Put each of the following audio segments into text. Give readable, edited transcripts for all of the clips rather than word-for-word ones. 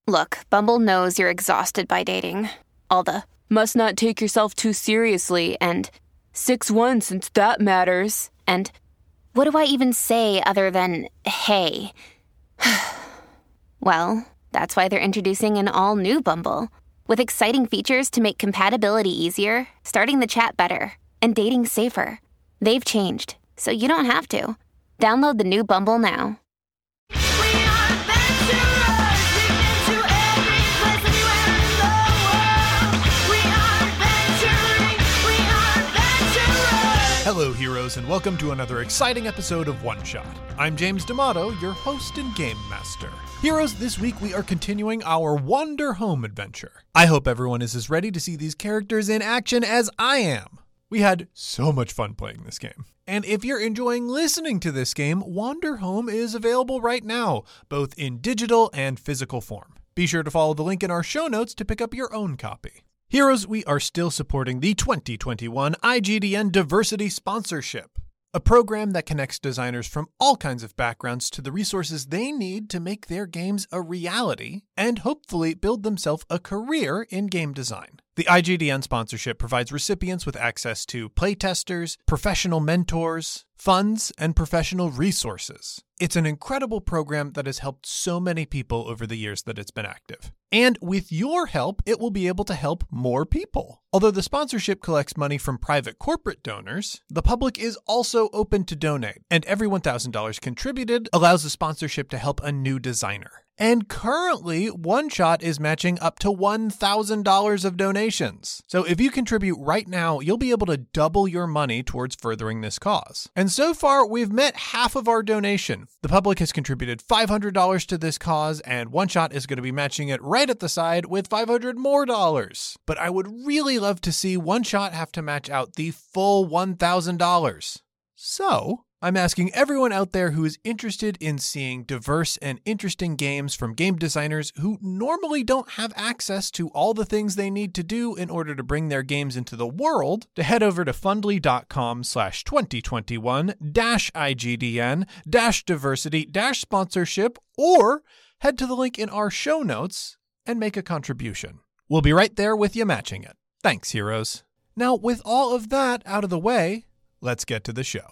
Look, Bumble knows you're exhausted by dating. All the, must not take yourself too seriously, and 6'1" since that matters. And what do I even say other than, hey? Well, that's why they're introducing an all-new Bumble, with exciting features to make compatibility easier, starting the chat better, and dating safer. They've changed, so you don't have to. Download the new Bumble now. Hello, heroes, and welcome to another exciting episode of One Shot. I'm James D'Amato, your host and game master. Heroes, this week we are continuing our Wander Home adventure. I hope everyone is as ready to see these characters in action as I am. We had so much fun playing this game. And if you're enjoying listening to this game, Wander Home is available right now, both in digital and physical form. Be sure to follow the link in our show notes to pick up your own copy. Heroes, we are still supporting the 2021 IGDN Diversity Sponsorship, a program that connects designers from all kinds of backgrounds to the resources they need to make their games a reality and hopefully build themselves a career in game design. The IGDN sponsorship provides recipients with access to playtesters, professional mentors, funds, and professional resources. It's an incredible program that has helped so many people over the years that it's been active. And with your help, it will be able to help more people. Although the sponsorship collects money from private corporate donors, the public is also open to donate, and every $1,000 contributed allows the sponsorship to help a new designer. And currently, One Shot is matching up to $1,000 of donations. So if you contribute right now, you'll be able to double your money towards furthering this cause. And so far, we've met half of our donation. The public has contributed $500 to this cause, and One Shot is going to be matching it right at the side with $500 more. But I would really love to see One Shot have to match out the full $1,000. So I'm asking everyone out there who is interested in seeing diverse and interesting games from game designers who normally don't have access to all the things they need to do in order to bring their games into the world to head over to fundly.com/2021-IGDN-diversity-sponsorship or head to the link in our show notes and make a contribution. We'll be right there with you matching it. Thanks, heroes. Now, with all of that out of the way, let's get to the show.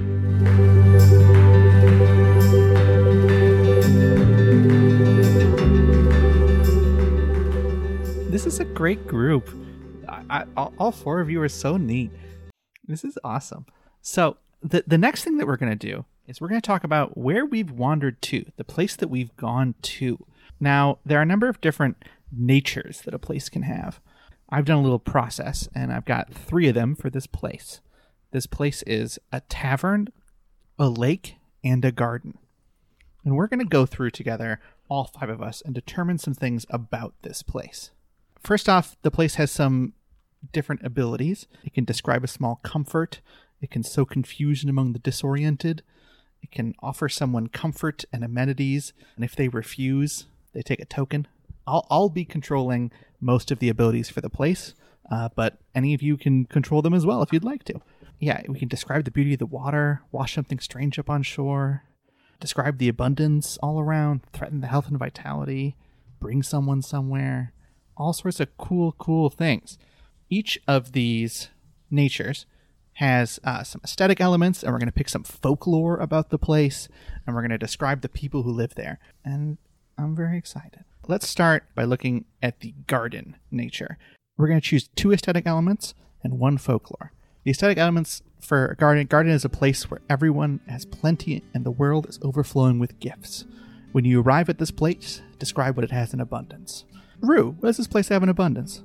This is a great group. All four of you are so neat. This is awesome. So the next thing that we're going to do is we're going to talk about where we've wandered to, the place that we've gone to. Now, there are a number of different natures that a place can have. I've done a little process, and I've got 3 of them for this place. This place is a tavern, a lake, and a garden. And we're going to go through together, all 5 of us, and determine some things about this place. First off, the place has some different abilities. It can describe a small comfort. It can sow confusion among the disoriented. It can offer someone comfort and amenities. And if they refuse, they take a token. I'll be controlling most of the abilities for the place, but any of you can control them as well if you'd like to. Yeah, we can describe the beauty of the water, wash something strange up on shore, describe the abundance all around, threaten the health and vitality, bring someone somewhere, all sorts of cool things. Each of these natures has some aesthetic elements, and we're going to pick some folklore about the place, and we're going to describe the people who live there. And I'm very excited. Let's start by looking at the garden nature. We're going to choose 2 aesthetic elements and 1 folklore. The aesthetic elements for a garden is a place where everyone has plenty and the world is overflowing with gifts. When you arrive at this place, describe what it has in abundance. Rue, what does this place have in abundance?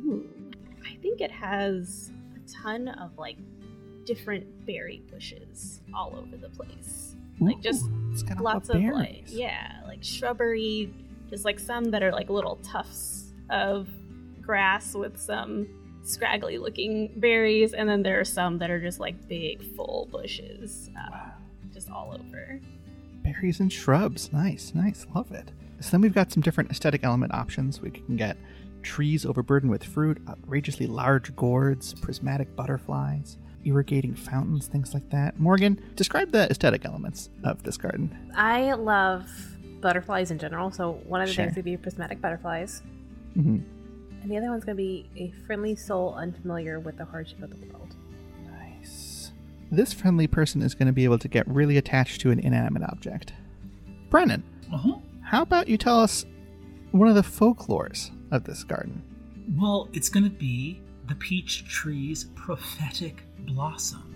I think it has a ton of different berry bushes all over the place. Just it's got lots of of berries. Shrubbery, just some that are little tufts of grass with some scraggly looking berries, and then there are some that are just big full bushes. Wow. Just all over. Berries and shrubs. Nice. Love it. So then we've got some different aesthetic element options. We can get trees overburdened with fruit, outrageously large gourds, prismatic butterflies, irrigating fountains, things like that. Morgan, describe the aesthetic elements of this garden. I love butterflies in general. So one of the Sure. things would be prismatic butterflies. Hmm. And the other one's going to be a friendly soul unfamiliar with the hardship of the world. Nice. This friendly person is going to be able to get really attached to an inanimate object. Brennan, how about you tell us one of the folklores of this garden? Well, it's going to be the peach tree's prophetic blossom.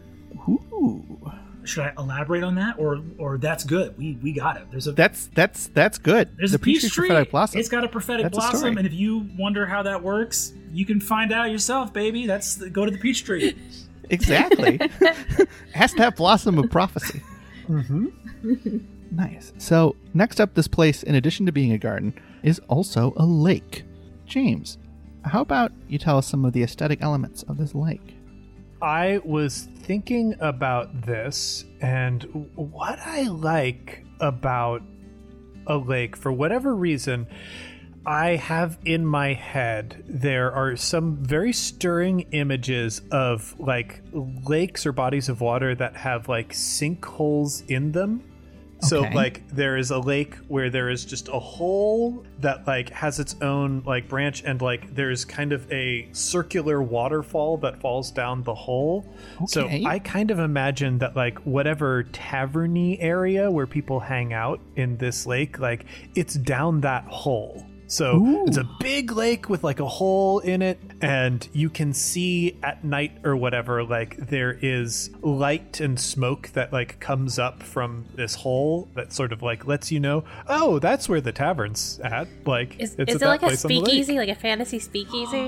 Ooh. Should I elaborate on that, or that's good? We got it. There's a That's good. there's The a peach tree. prophetic blossom. It's got a prophetic That's a blossom, story. and if you wonder how that works, you can find out yourself, baby. Go to the peach tree. Exactly. It has to have blossom of prophecy. Mm-hmm. Nice. So next up, this place, in addition to being a garden, is also a lake. James, how about you tell us some of the aesthetic elements of this lake? I was thinking about this, and what I like about a lake, for whatever reason, I have in my head, there are some very stirring images of like lakes or bodies of water that have like sinkholes in them. So Okay. like there is a lake where there is just a hole that like has its own like branch, and like there's kind of a circular waterfall that falls down the hole. So Okay. I kind of imagine that like whatever taverny area where people hang out in this lake, like it's down that hole. So Ooh. it's a big lake with like a hole in it, and you can see at night or whatever, like there is light and smoke that like comes up from this hole that sort of like lets you know, oh, that's where the tavern's at. Like Is it's it at that like a place on the lake. speakeasy, like a fantasy speakeasy?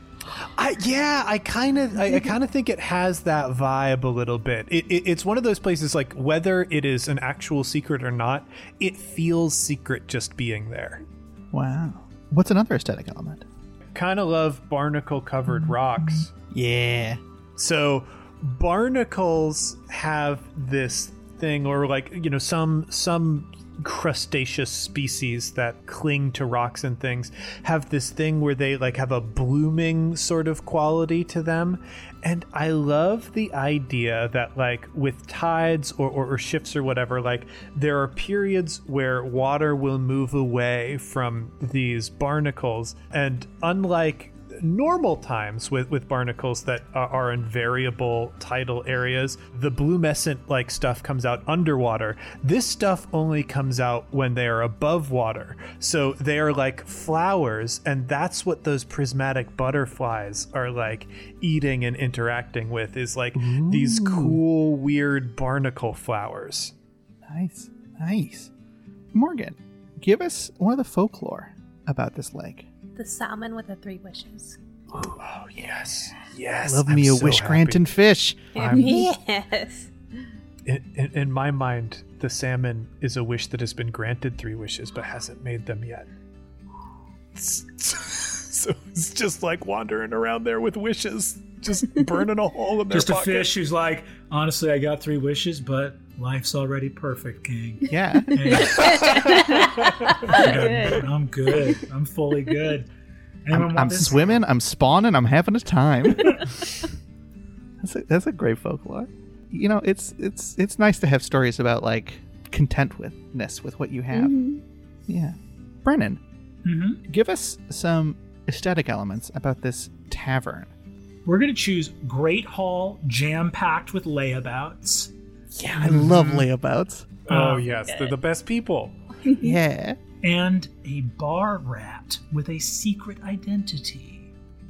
I kind of think it has that vibe a little bit. It's one of those places, like whether it is an actual secret or not, it feels secret just being there. Wow. What's another aesthetic element? Kind of love barnacle covered rocks. Yeah. So barnacles have this thing, or like, you know, some crustaceous species that cling to rocks and things have this thing where they like have a blooming sort of quality to them. And I love the idea that like with tides or shifts or whatever, like there are periods where water will move away from these barnacles, and unlike normal times with barnacles that are in variable tidal areas, the blumescent like stuff comes out underwater. This stuff only comes out when they are above water. So they are like flowers, and that's what those prismatic butterflies are like eating and interacting with, is like these cool, weird barnacle flowers. Nice. Morgan, give us one of the folklore about this lake. The salmon with the 3 wishes. Oh, yes. Love me a wish granting fish. Yes. In my mind, the salmon is a wish that has been granted 3 wishes but hasn't made them yet. So it's just like wandering around there with wishes, just burning a hole in their Just a pocket. fish who's like, honestly, I got 3 wishes, but life's already perfect, King. Yeah. Hey, Good. I'm good. I'm fully good. Anyone I'm want this? swimming, I'm spawning, I'm having a time. That's a great folklore. You know, it's nice to have stories about like contentness with what you have. Yeah. Brennan, Mhm. give us some aesthetic elements about this tavern. We're going to choose Great Hall, jam-packed with layabouts. Yeah, I love layabouts. Oh, yes. They're the best people. Yeah. And a bar rat with a secret identity.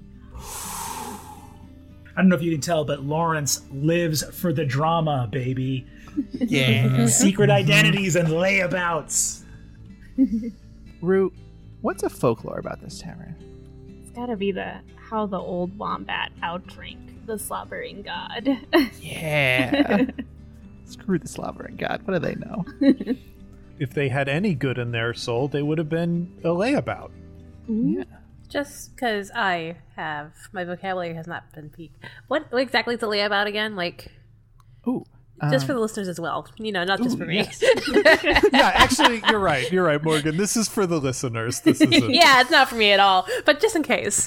I don't know if you can tell, but Lawrence lives for the drama, baby. Yeah. Secret identities and layabouts. Rue, what's a folklore about this tavern? It's gotta be how the old wombat outdrank the slobbering god. Yeah. Screw the slobbering god. What do they know? If they had any good in their soul, they would have been a layabout. Yeah. Just because my vocabulary has not been peaked. What exactly is the layabout again? Like, Ooh. just for the listeners as well. You know, not just for me. yes. Yeah, actually, you're right, Morgan. This is for the listeners. This isn't. Yeah, it's not for me at all. But just in case.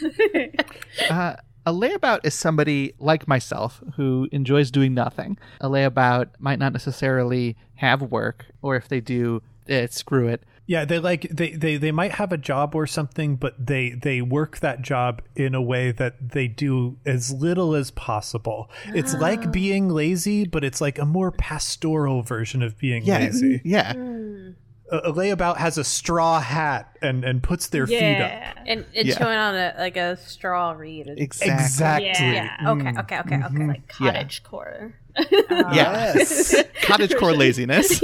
A layabout is somebody like myself who enjoys doing nothing. A layabout might not necessarily have work, or if they do, screw it. Yeah, they might have a job or something, but they work that job in a way that they do as little as possible. It's like being lazy, but it's like a more pastoral version of being lazy. Yeah. A layabout has a straw hat and puts their feet up. And it's showing on a straw reed. Exactly. Yeah. Okay. Like cottage core. Yes. Cottage core laziness.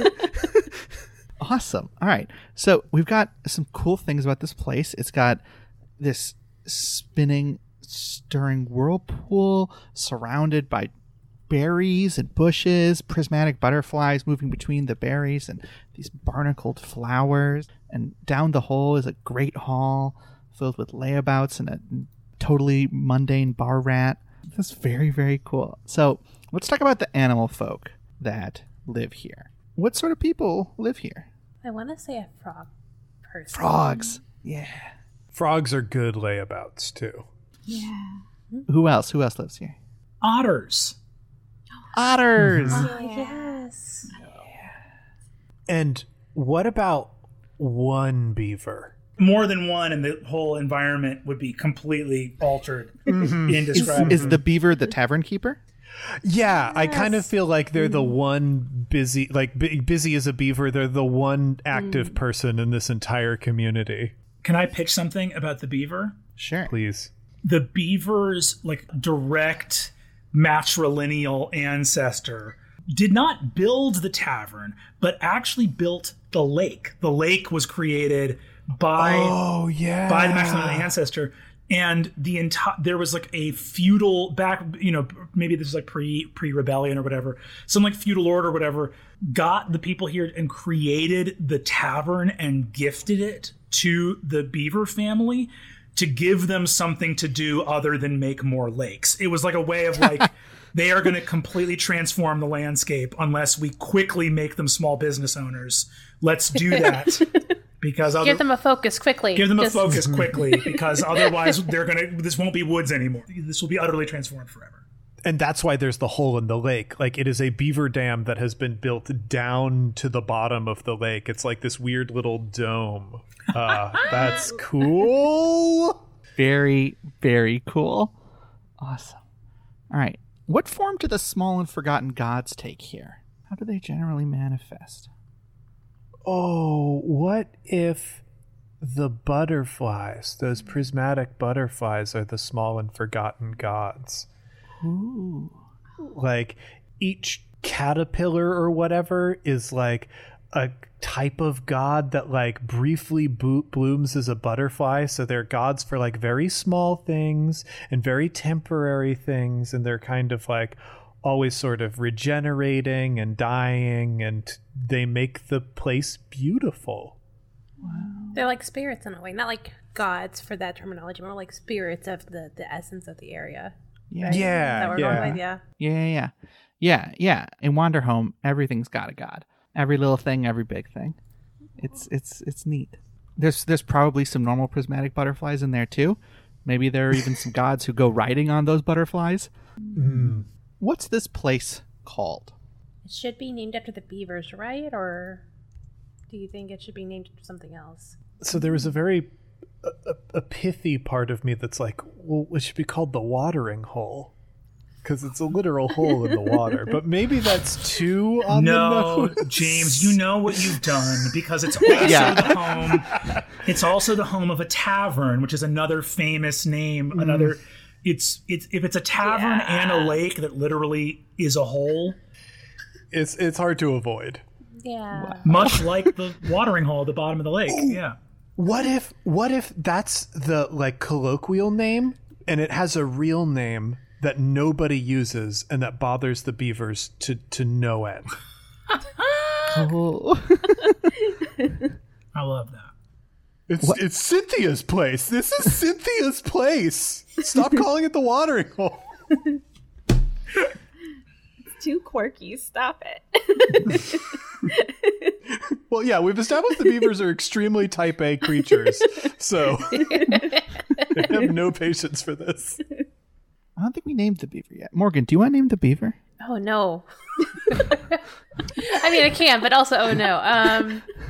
Awesome. All right. So we've got some cool things about this place. It's got this spinning, stirring whirlpool surrounded by berries and bushes, prismatic butterflies moving between the berries, and these barnacled flowers. And down the hole is a great hall filled with layabouts and a totally mundane bar rat. That's very, very cool. So let's talk about the animal folk that live here. What sort of people live here? I want to say a frog person. Frogs. Yeah. Frogs are good layabouts too. Yeah. Who else lives here? Otters. Otters. Oh, yes. And what about one beaver? More than one, and the whole environment would be completely altered, indescribable. Is the beaver the tavern keeper? Yeah, I kind of feel like they're the one busy, like busy as a beaver. They're the one active person in this entire community. Can I pitch something about the beaver? Sure. Please. The beaver's direct matrilineal ancestor did not build the tavern, but actually built the lake. The lake was created by the matrilineal ancestor. And there was a feudal maybe this is pre-rebellion or whatever, some feudal lord or whatever got the people here and created the tavern and gifted it to the beaver family to give them something to do other than make more lakes. It was a way of they are going to completely transform the landscape unless we quickly make them small business owners. Let's do that. Because give them a focus quickly. Because otherwise this won't be woods anymore. This will be utterly transformed forever. And that's why there's the hole in the lake. It is a beaver dam that has been built down to the bottom of the lake. It's like this weird little dome. That's cool. Very, very cool. Awesome. All right. What form do the small and forgotten gods take here? How do they generally manifest? Oh, what if the butterflies, those prismatic butterflies, are the small and forgotten gods? Ooh. Each caterpillar or whatever is a type of god that briefly blooms as a butterfly. So they're gods for very small things and very temporary things. And they're kind of always sort of regenerating and dying, and they make the place beautiful. Wow. They're like spirits in a way, not like gods for that terminology, more like spirits of the essence of the area. Yeah. Right? Yeah. Is that what we're going with? Yeah. In Wanderhome, everything's got a god. Every little thing, every big thing. It's neat. There's probably some normal prismatic butterflies in there too. Maybe there are even some gods who go riding on those butterflies. Mm. What's this place called? It should be named after the beavers, right? Or do you think it should be named after something else? So there was a very a pithy part of me that's well, it should be called the watering hole, because it's a literal hole in the water. But maybe that's too on the nose. James, you know what you've done, because it's also the home. It's also the home of a tavern, which is another famous name. Another. It's if it's a tavern and a lake that literally is a hole. It's hard to avoid. Yeah. Much like the watering hole at the bottom of the lake. Yeah. What if that's the colloquial name and it has a real name that nobody uses and that bothers the beavers to no end? Oh. I love that. It's Cynthia's place. This is Cynthia's place. Stop calling it the watering hole. It's too quirky. Stop it. Well, yeah, we've established the beavers are extremely type A creatures, so they have no patience for this. I don't think we named the beaver yet. Morgan, do you want to name the beaver? Oh, no. I mean, I can, but also, oh, no.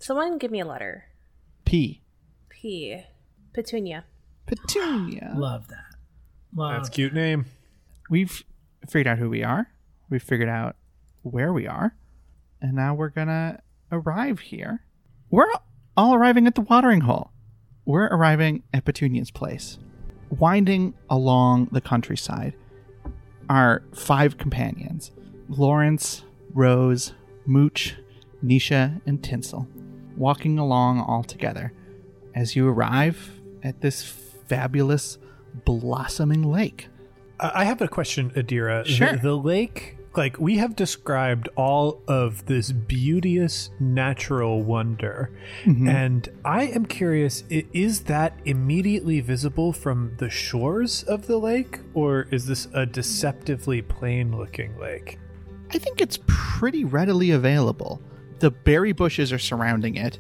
Someone give me a letter. P. P. Petunia. Petunia. Love that. That's a cute name. We've figured out who we are. We've figured out where we are. And now we're going to arrive here. We're all arriving at the watering hole. We're arriving at Petunia's place. Winding along the countryside are 5 companions. Lawrence, Rose, Mooch, Nisha, and Tinsel. Walking along all together as you arrive at this fabulous blossoming lake. I have a question, Adira. Sure. The lake, like, we have described all of this beauteous natural wonder. Mm-hmm. And I am curious, is that immediately visible from the shores of the lake? Or is this a deceptively plain-looking lake? I think it's pretty readily available. The berry bushes are surrounding it.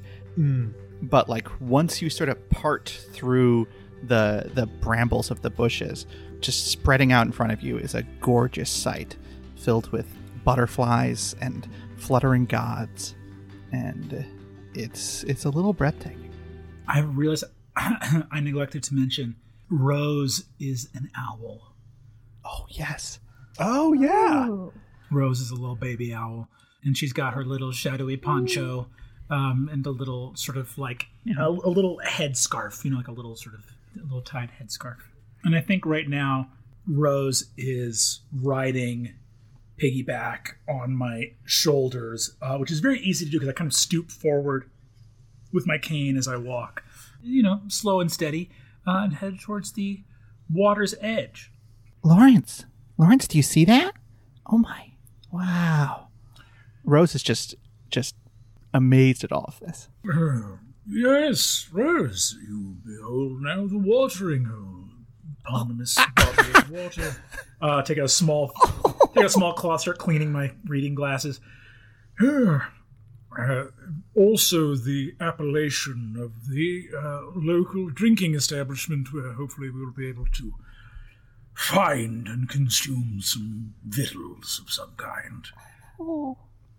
But like once you sort of part through the brambles of the bushes, just spreading out in front of you is a gorgeous sight filled with butterflies and fluttering gods, and it's a little breathtaking. I realized I neglected to mention Rose is an owl. Oh yes. Oh, yeah. Ooh. Rose is a little baby owl, and she's got her little shadowy poncho and a little sort of like a little headscarf, like a little tied headscarf. And I think right now Rose is riding piggyback on my shoulders, which is very easy to do because I kind of stoop forward with my cane as I walk, slow and steady, and head towards the water's edge. Lawrence, do you see that? Oh my. Wow. Rose is just amazed at all of this. Yes, Rose, you behold now the watering hole. Eponymous body of water. Take a small cloth, start cleaning my reading glasses. Also the appellation of the local drinking establishment where hopefully we will be able to find and consume some victuals of some kind. Oh.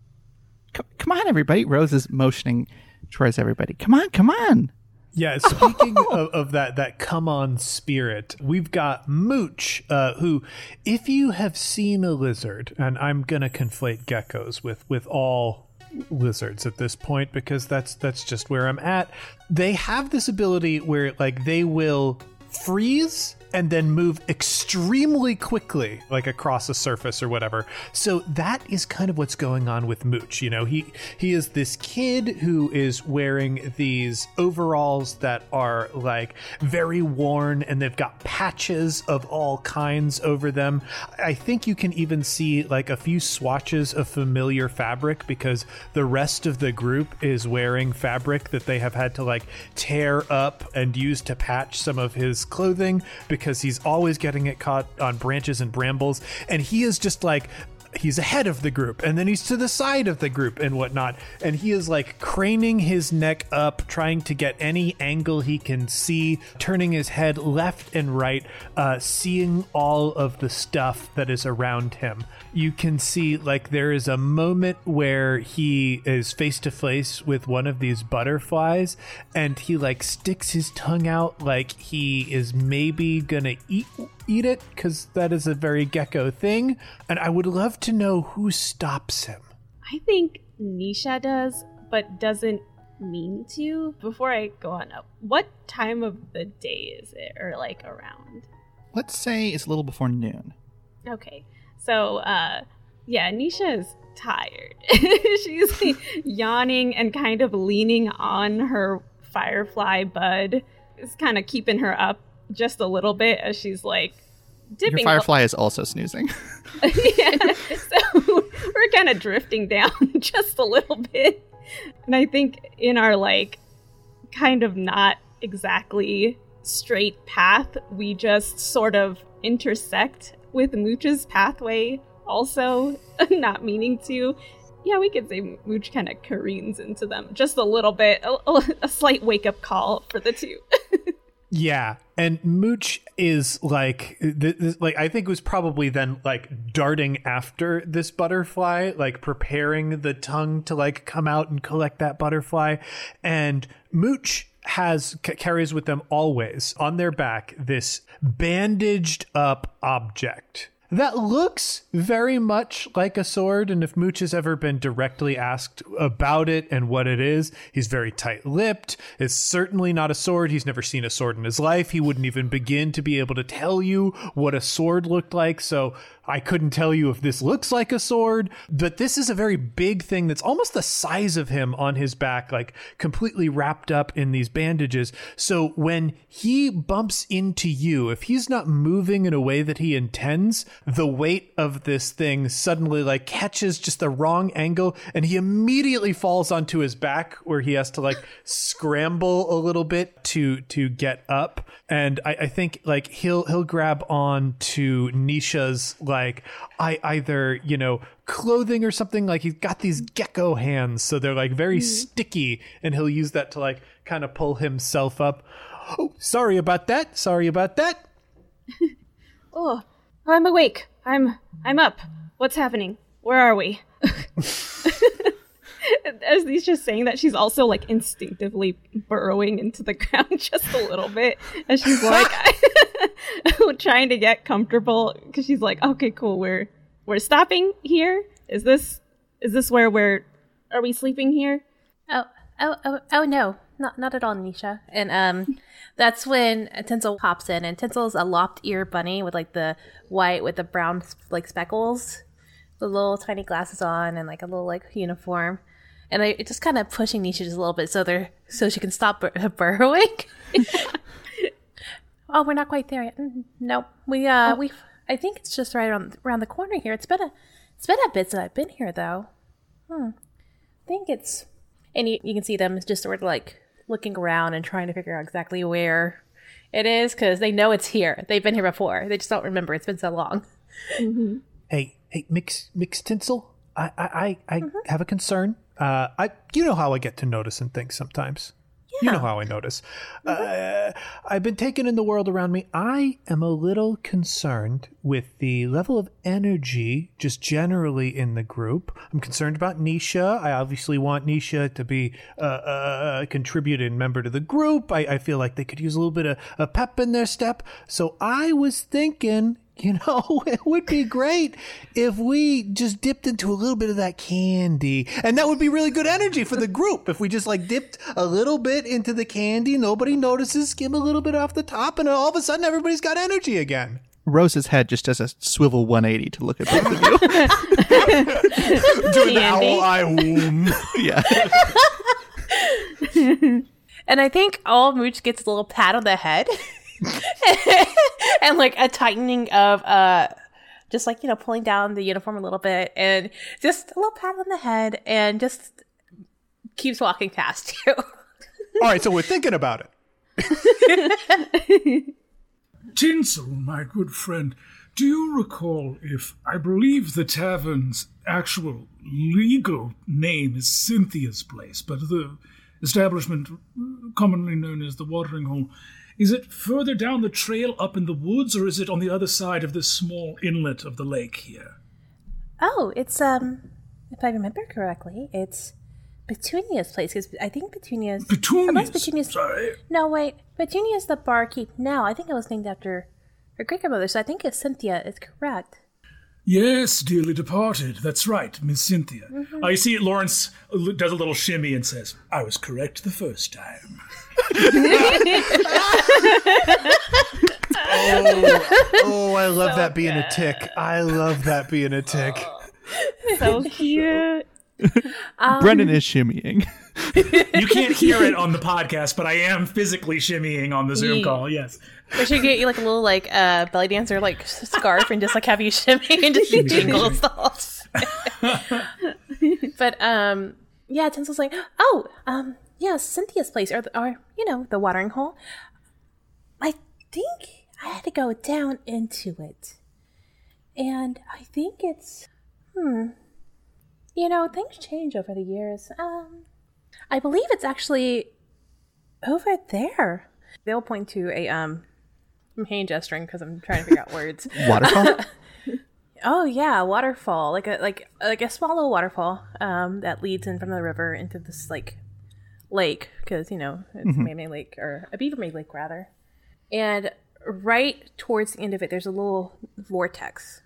Come on, everybody. Rose is motioning towards everybody. Come on. Yeah, speaking of that come on spirit, we've got Mooch, who, if you have seen a lizard, and I'm going to conflate geckos with all lizards at this point because that's just where I'm at. They have this ability where like they will freeze and then move extremely quickly, like across a surface or whatever. So that is kind of what's going on with Mooch. He is this kid who is wearing these overalls that are like very worn and they've got patches of all kinds over them. I think you can even see like a few swatches of familiar fabric because the rest of the group is wearing fabric that they have had to like tear up and use to patch some of his clothing because he's always getting it caught on branches and brambles, and he is just like he's ahead of the group and then he's to the side of the group and whatnot, and he is like craning his neck up, trying to get any angle he can see, turning his head left and right, seeing all of the stuff that is around him. You can see like there is a moment where he is face to face with one of these butterflies and he like sticks his tongue out like he is maybe gonna eat it because that is a very gecko thing, and I would love to know who stops him. I think Nisha does, but doesn't mean to. Before I go on, what time of the day is it, or like around? Let's say it's a little before noon. Okay, so Nisha is tired. She's yawning and kind of leaning on her firefly bud. It's kind of keeping her up just a little bit as she's like dipping. Your firefly is also snoozing. Yeah, so we're kind of drifting down just a little bit. And I think in our like kind of not exactly straight path, we just sort of intersect with Mooch's pathway also, not meaning to. Yeah, we could say Mooch kind of careens into them just a little bit, a slight wake-up call for the two. Yeah, And Mooch is like, I think it was probably then like darting after this butterfly, like preparing the tongue to like come out and collect that butterfly. And Mooch carries with them always on their back this bandaged up object that looks very much like a sword. And if Mooch has ever been directly asked about it and what it is, he's very tight-lipped. It's certainly not a sword. He's never seen a sword in his life. He wouldn't even begin to be able to tell you what a sword looked like. So I couldn't tell you if this looks like a sword, but this is a very big thing that's almost the size of him on his back, like completely wrapped up in these bandages. So when he bumps into you, if he's not moving in a way that he intends, the weight of this thing suddenly like catches just the wrong angle and he immediately falls onto his back where he has to like scramble a little bit to get up. And I think like he'll grab on to Nisha's like either, you know, clothing or something. Like he's got these gecko hands, so they're like very sticky, and he'll use that to like kind of pull himself up. Oh, sorry about that. Oh, I'm awake. I'm up. What's happening? Where are we? As he's just saying that, she's also like instinctively burrowing into the ground just a little bit, and she's like trying to get comfortable because she's like, okay, cool, we're stopping here. Is this where are we sleeping here? Oh no, not at all, Nisha. And that's when Tinsel pops in, and Tinsel's a lopped ear bunny with like the white with the brown like speckles, the little tiny glasses on, and like a little like uniform. And it's just kind of pushing Nisha just a little bit so she can stop burrowing. Oh, we're not quite there yet. Nope. I think it's just right around the corner here. It's been a bit since I've been here though. I think it's, and you can see them just sort of like looking around and trying to figure out exactly where it is because they know it's here. They've been here before. They just don't remember. It's been so long. Mm-hmm. Hey, Mix Tinsel. I have a concern. You know how I get to noticing things sometimes. Yeah. You know how I notice. I've been taken in the world around me. I am a little concerned with the level of energy just generally in the group. I'm concerned about Nisha. I obviously want Nisha to be a contributing member to the group. I feel like they could use a little bit of pep in their step. So I was thinking, you know, it would be great if we just dipped into a little bit of that candy. And that would be really good energy for the group. If we just like dipped a little bit into the candy, nobody notices, skim a little bit off the top, and all of a sudden everybody's got energy again. Rose's head just does a swivel 180 to look at both of you. Doing the owl eye womb. Yeah. And I think all Mooch gets a little pat on the head. And like a tightening of just like, you know, pulling down the uniform a little bit and just a little pat on the head and just keeps walking past you. All right, so we're thinking about it. Tinsel, my good friend, do you recall if I believe the tavern's actual legal name is Cynthia's Place, but the establishment commonly known as the Watering Hole, is it further down the trail up in the woods, or is it on the other side of this small inlet of the lake here? Oh, it's, if I remember correctly, it's Petunia's place, because I think Petunia's... Petunia's? Sorry. No, wait. Petunia's the barkeep now. I think it was named after her great-grandmother, so I think it's Cynthia is correct. Yes, dearly departed. That's right, Miss Cynthia. Mm-hmm. You see Lawrence does a little shimmy and says, I was correct the first time. I love that being a tick. I love that being a tick. So cute. Brendan is shimmying. You can't hear it on the podcast, but I am physically shimmying on the Zoom call, yes. We should get you like a little like belly dancer like scarf and just like have you shimmy and just jingle stuff. But yeah, Tinsel's like, yeah, Cynthia's place or you know, the watering hole. I think I had to go down into it. And I think it's you know, things change over the years. I believe it's actually over there. They'll point to I'm hand gesturing because I'm trying to figure out words. Waterfall? Oh yeah, waterfall, like a small little waterfall that leads in from the river into this like lake, because it's a man-made lake, or a beaver-made lake rather. And right towards the end of it, there's a little vortex.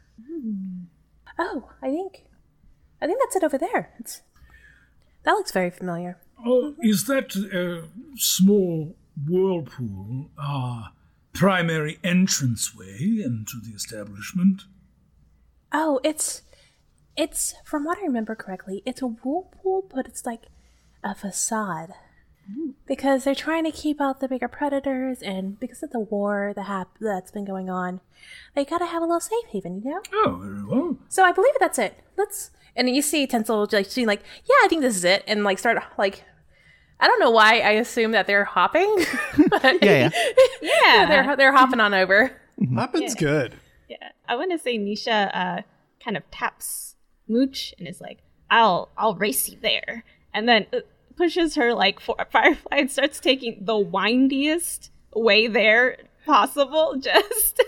Oh, I think that's it over there. That looks very familiar. Oh, is that a small whirlpool our primary entranceway into the establishment? Oh, it's from what I remember correctly, it's a whirlpool, but it's like a facade. Because they're trying to keep out the bigger predators, and because of the war that's been going on, they gotta have a little safe haven, Oh, very well. So I believe that's it. And you see Tinsel like she's like, yeah, I think this is it, and like start like, I don't know why I assume that they're hopping. But Yeah. they're hopping on over. Hopping's good. Yeah, I want to say Nisha kind of taps Mooch and is like, "I'll race you there," and then pushes her like Firefly and starts taking the windiest way there possible. Just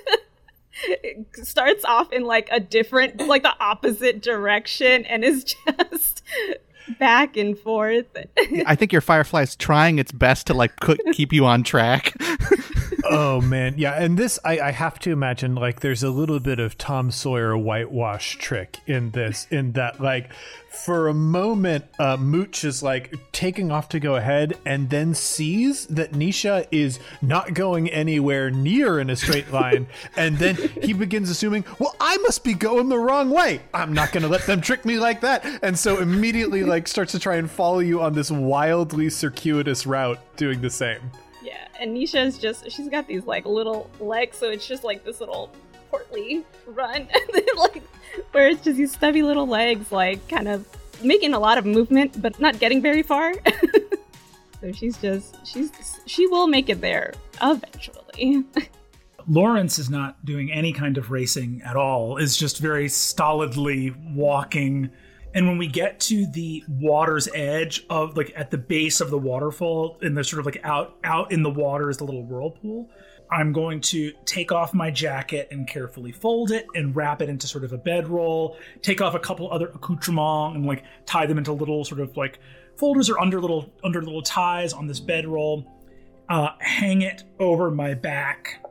starts off in like a different, like the opposite direction, and is just back and forth. I think your Firefly's trying its best to like keep you on track. Oh man, yeah, and this I have to imagine like there's a little bit of Tom Sawyer whitewash trick in this, in that like for a moment Mooch is like taking off to go ahead and then sees that Nisha is not going anywhere near in a straight line, and then he begins assuming, well, I must be going the wrong way. I'm not going to let them trick me like that, and so immediately like starts to try and follow you on this wildly circuitous route, doing the same. Yeah, and Nisha's she's got these like little legs, so it's just like this little portly run, and then like where it's just these stubby little legs, like kind of making a lot of movement, but not getting very far. So she will make it there eventually. Lawrence is not doing any kind of racing at all, is just very stolidly walking. And when we get to the water's edge of like at the base of the waterfall, in the sort of like out in the water is the little whirlpool, I'm going to take off my jacket and carefully fold it and wrap it into sort of a bedroll, take off a couple other accoutrements and like tie them into little sort of like folders or under little ties on this bedroll, hang it over my back,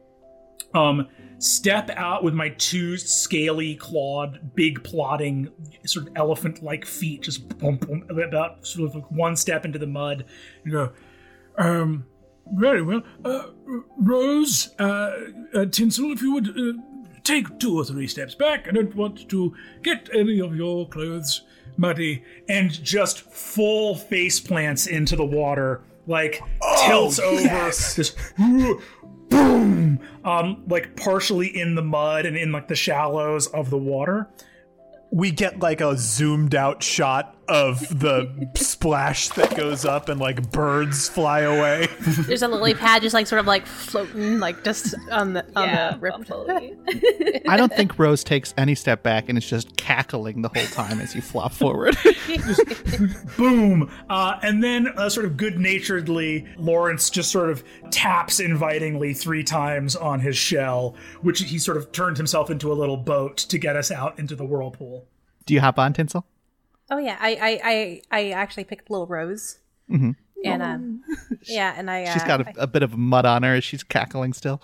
step out with my two scaly clawed, big plodding sort of elephant-like feet, just boom, boom, about sort of like one step into the mud, and go, very well. Rose, Tinsel, if you would take 2 or 3 steps back. I don't want to get any of your clothes muddy. And just full face plants into the water, like tilts over, just boom, like partially in the mud and in like the shallows of the water. We get like a zoomed out shot of the splash that goes up and like birds fly away. There's a lily pad just like sort of like floating like just on the rip. I don't think Rose takes any step back and is just cackling the whole time as you flop forward. Boom. And then sort of good-naturedly, Lawrence just sort of taps invitingly 3 times on his shell, which he sort of turned himself into a little boat to get us out into the whirlpool. Do you hop on, Tinsel? Oh yeah, I actually picked little Rose, and and I she's got a bit of mud on her as she's cackling still.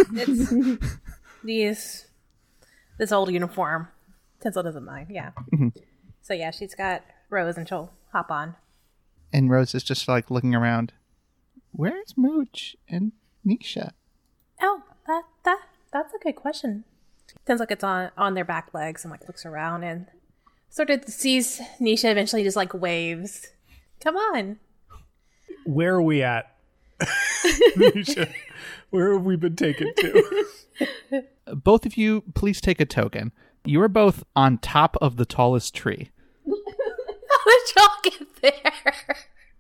It's this old uniform. Tinsel doesn't mind, yeah. Mm-hmm. So yeah, she's got Rose, and she'll hop on. And Rose is just like looking around. Where's Mooch and Nisha? Oh, that's a good question. Tinsel gets on their back legs and like looks around and sort of sees Nisha, eventually just like waves. Come on. Where are we at? Nisha, where have we been taken to? Both of you, please take a token. You are both on top of the tallest tree. How did y'all get there?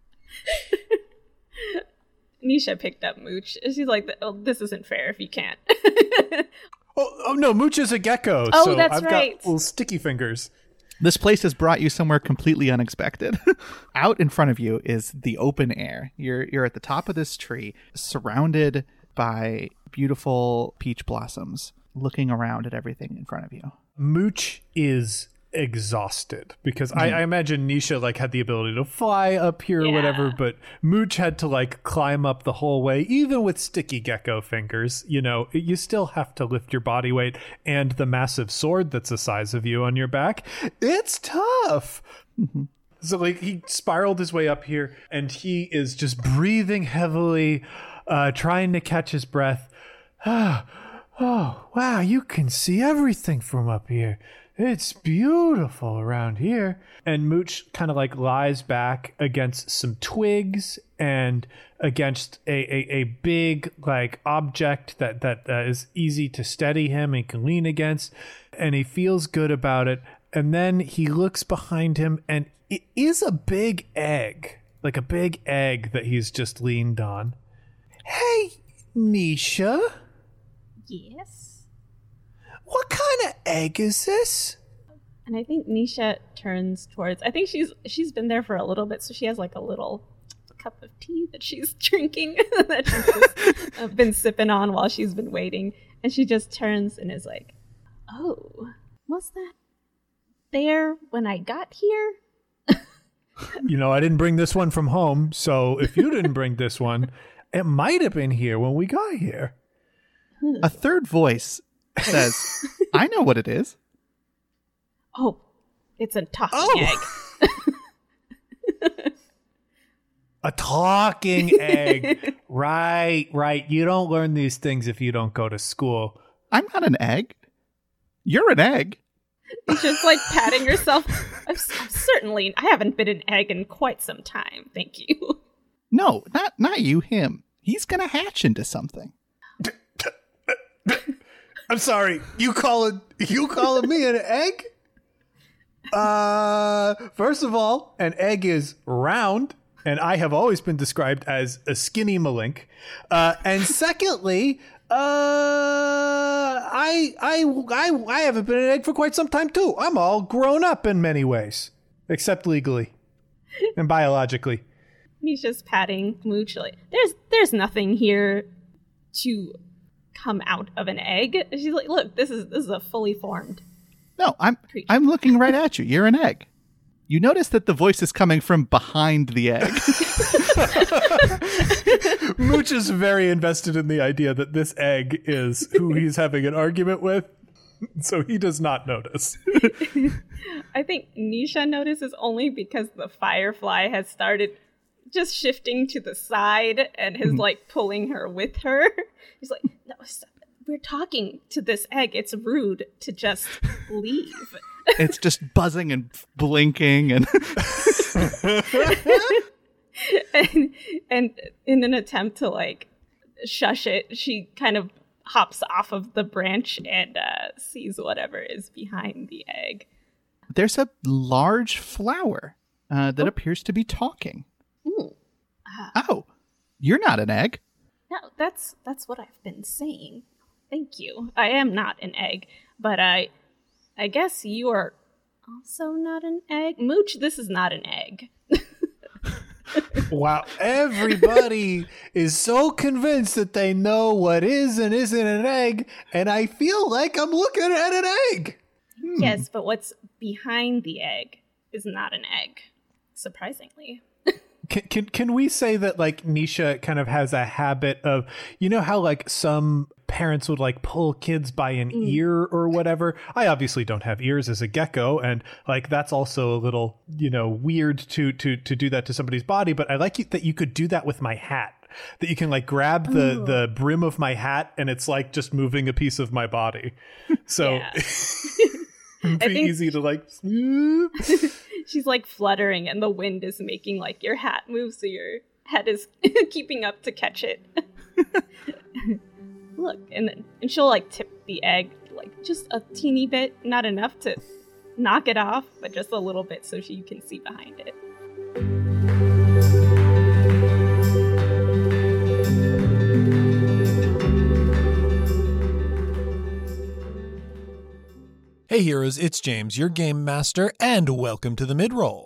Nisha picked up Mooch. She's like, oh, this isn't fair if you can't. Oh no, Mooch is a gecko. Oh, so that's I've right. got little sticky fingers. This place has brought you somewhere completely unexpected. Out in front of you is the open air. You're at the top of this tree, surrounded by beautiful peach blossoms, looking around at everything in front of you. Mooch is exhausted because I imagine Nisha like had the ability to fly up here or whatever, but Mooch had to like climb up the whole way. Even with sticky gecko fingers, you know, you still have to lift your body weight and the massive sword that's the size of you on your back. It's tough. So like he spiraled his way up here and he is just breathing heavily, trying to catch his breath. Oh, wow, you can see everything from up here. It's beautiful around here. And Mooch kind of like lies back against some twigs and against a big like object that is easy to steady him and can lean against. And he feels good about it. And then he looks behind him and it is a big egg, like a big egg that he's just leaned on. Hey, Nisha. Yes. What kind of egg is this? And I think Nisha turns towards. I think she's been there for a little bit, so she has like a little cup of tea that she's drinking that she's just, been sipping on while she's been waiting. And she just turns and is like, "Oh, was that there when I got here?" You know, I didn't bring this one from home, so if you didn't bring this one, it might have been here when we got here. A third voice says, I know what it is. Oh, it's a talking egg. A talking egg. Right. You don't learn these things if you don't go to school. I'm not an egg. You're an egg. She's just like patting herself. Certainly, I haven't been an egg in quite some time. Thank you. No, not you, him. He's going to hatch into something. I'm sorry. You calling me an egg? First of all, an egg is round, and I have always been described as a skinny malink. And secondly, I haven't been an egg for quite some time too. I'm all grown up in many ways, except legally and biologically. He's just patting Mooch like, there's nothing here to come out of an egg. She's like, look, this is a fully formed. No, creature. I'm looking right at you. You're an egg. You notice that the voice is coming from behind the egg. Mooch is very invested in the idea that this egg is who he's having an argument with, so he does not notice. I think Nisha notices only because the firefly has started just shifting to the side and is like pulling her with her. He's like, no, stop. We're talking to this egg. It's rude to just leave. It's just buzzing and blinking and and in an attempt to like shush it, she kind of hops off of the branch and sees whatever is behind the egg. There's a large flower that appears to be talking. Ooh. Oh, you're not an egg. No, that's what I've been saying. Thank you. I am not an egg, but I guess you are also not an egg. Mooch, this is not an egg. Wow, everybody is so convinced that they know what is and isn't an egg, and I feel like I'm looking at an egg. Yes, but what's behind the egg is not an egg, surprisingly. Can we say that like Nisha kind of has a habit of, you know how like some parents would like pull kids by an ear or whatever? I obviously don't have ears as a gecko, and like that's also a little, you know, weird to do that to somebody's body, but I like that you could do that with my hat. That you can like grab the brim of my hat and it's like just moving a piece of my body. So it'd be easy to like She's like fluttering and the wind is making like your hat move, so your head is keeping up to catch it. Look, and she'll like tip the egg like just a teeny bit, not enough to knock it off, but just a little bit so you can see behind it. Hey heroes, it's James, your game master, and welcome to the mid-roll.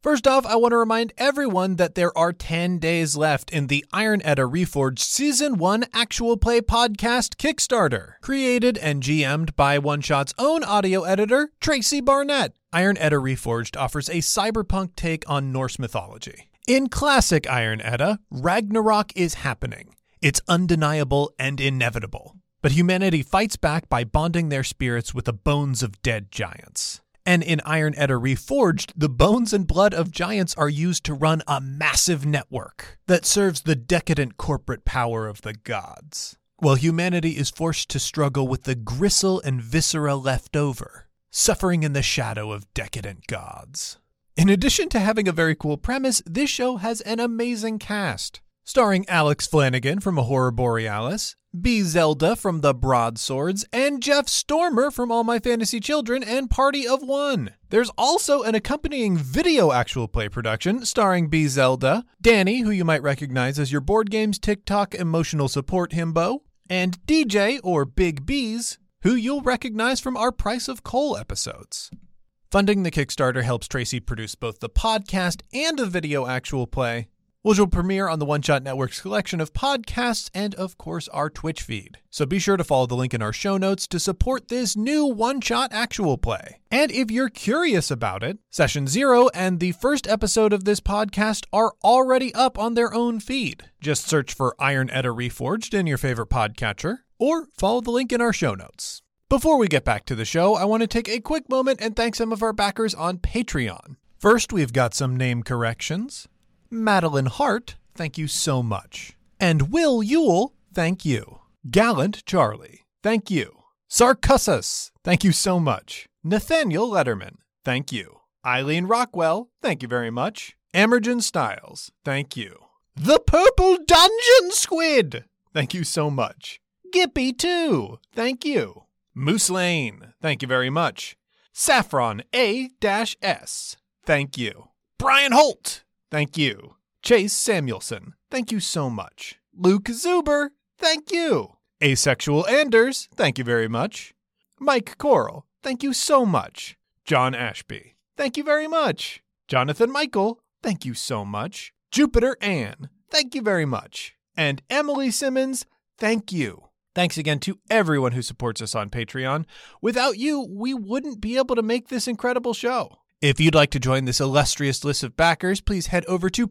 First off, I want to remind everyone that there are 10 days left in the Iron Edda Reforged Season 1 Actual Play Podcast Kickstarter, created and GM'd by One Shot's own audio editor, Tracy Barnett. Iron Edda Reforged offers a cyberpunk take on Norse mythology. In classic Iron Edda, Ragnarok is happening. It's undeniable and inevitable. But humanity fights back by bonding their spirits with the bones of dead giants. And in Iron Edda Reforged, the bones and blood of giants are used to run a massive network that serves the decadent corporate power of the gods, while humanity is forced to struggle with the gristle and viscera left over, suffering in the shadow of decadent gods. In addition to having a very cool premise, this show has an amazing cast. Starring Alex Flanagan from Horror Borealis, B. Zelda from The Broadswords, and Jeff Stormer from All My Fantasy Children and Party of One. There's also an accompanying video actual play production starring B. Zelda, Danny, who you might recognize as your board games TikTok emotional support himbo, and DJ, or Big B's, who you'll recognize from our Price of Coal episodes. Funding the Kickstarter helps Tracy produce both the podcast and a video actual play, which will premiere on the One Shot Network's collection of podcasts and, of course, our Twitch feed. So be sure to follow the link in our show notes to support this new One Shot actual play. And if you're curious about it, Session 0 and the first episode of this podcast are already up on their own feed. Just search for Iron Edda Reforged in your favorite podcatcher, or follow the link in our show notes. Before we get back to the show, I want to take a quick moment and thank some of our backers on Patreon. First, we've got some name corrections. Madeline Hart, thank you so much. And Will Yule, thank you. Gallant Charlie, thank you. Sarcussus, thank you so much. Nathaniel Letterman, thank you. Eileen Rockwell, thank you very much. Emergen Styles, thank you. The Purple Dungeon Squid, thank you so much. Gippy 2, thank you. Moose Lane, thank you very much. Saffron A-S, thank you. Brian Holt, thank you. Chase Samuelson, thank you so much. Luke Zuber, thank you. Asexual Anders, thank you very much. Mike Coral, thank you so much. John Ashby, thank you very much. Jonathan Michael, thank you so much. Jupiter Ann, thank you very much. And Emily Simmons, thank you. Thanks again to everyone who supports us on Patreon. Without you, we wouldn't be able to make this incredible show. If you'd like to join this illustrious list of backers, please head over to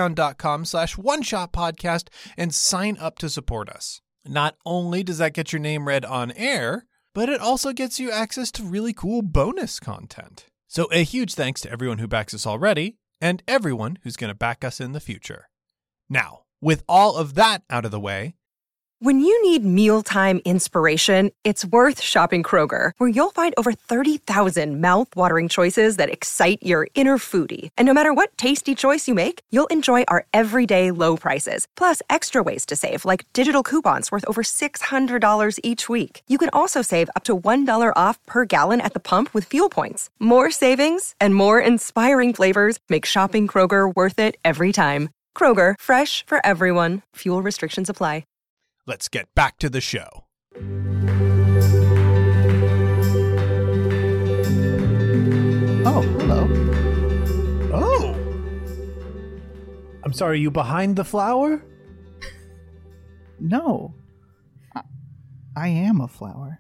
patreon.com/oneshotpodcast and sign up to support us. Not only does that get your name read on air, but it also gets you access to really cool bonus content. So a huge thanks to everyone who backs us already, and everyone who's going to back us in the future. Now, with all of that out of the way, when you need mealtime inspiration, it's worth shopping Kroger, where you'll find over 30,000 mouth-watering choices that excite your inner foodie. And no matter what tasty choice you make, you'll enjoy our everyday low prices, plus extra ways to save, like digital coupons worth over $600 each week. You can also save up to $1 off per gallon at the pump with fuel points. More savings and more inspiring flavors make shopping Kroger worth it every time. Kroger, fresh for everyone. Fuel restrictions apply. let's get back to the show. Oh, hello. Oh! I'm sorry, are you behind the flower? No. I am a flower.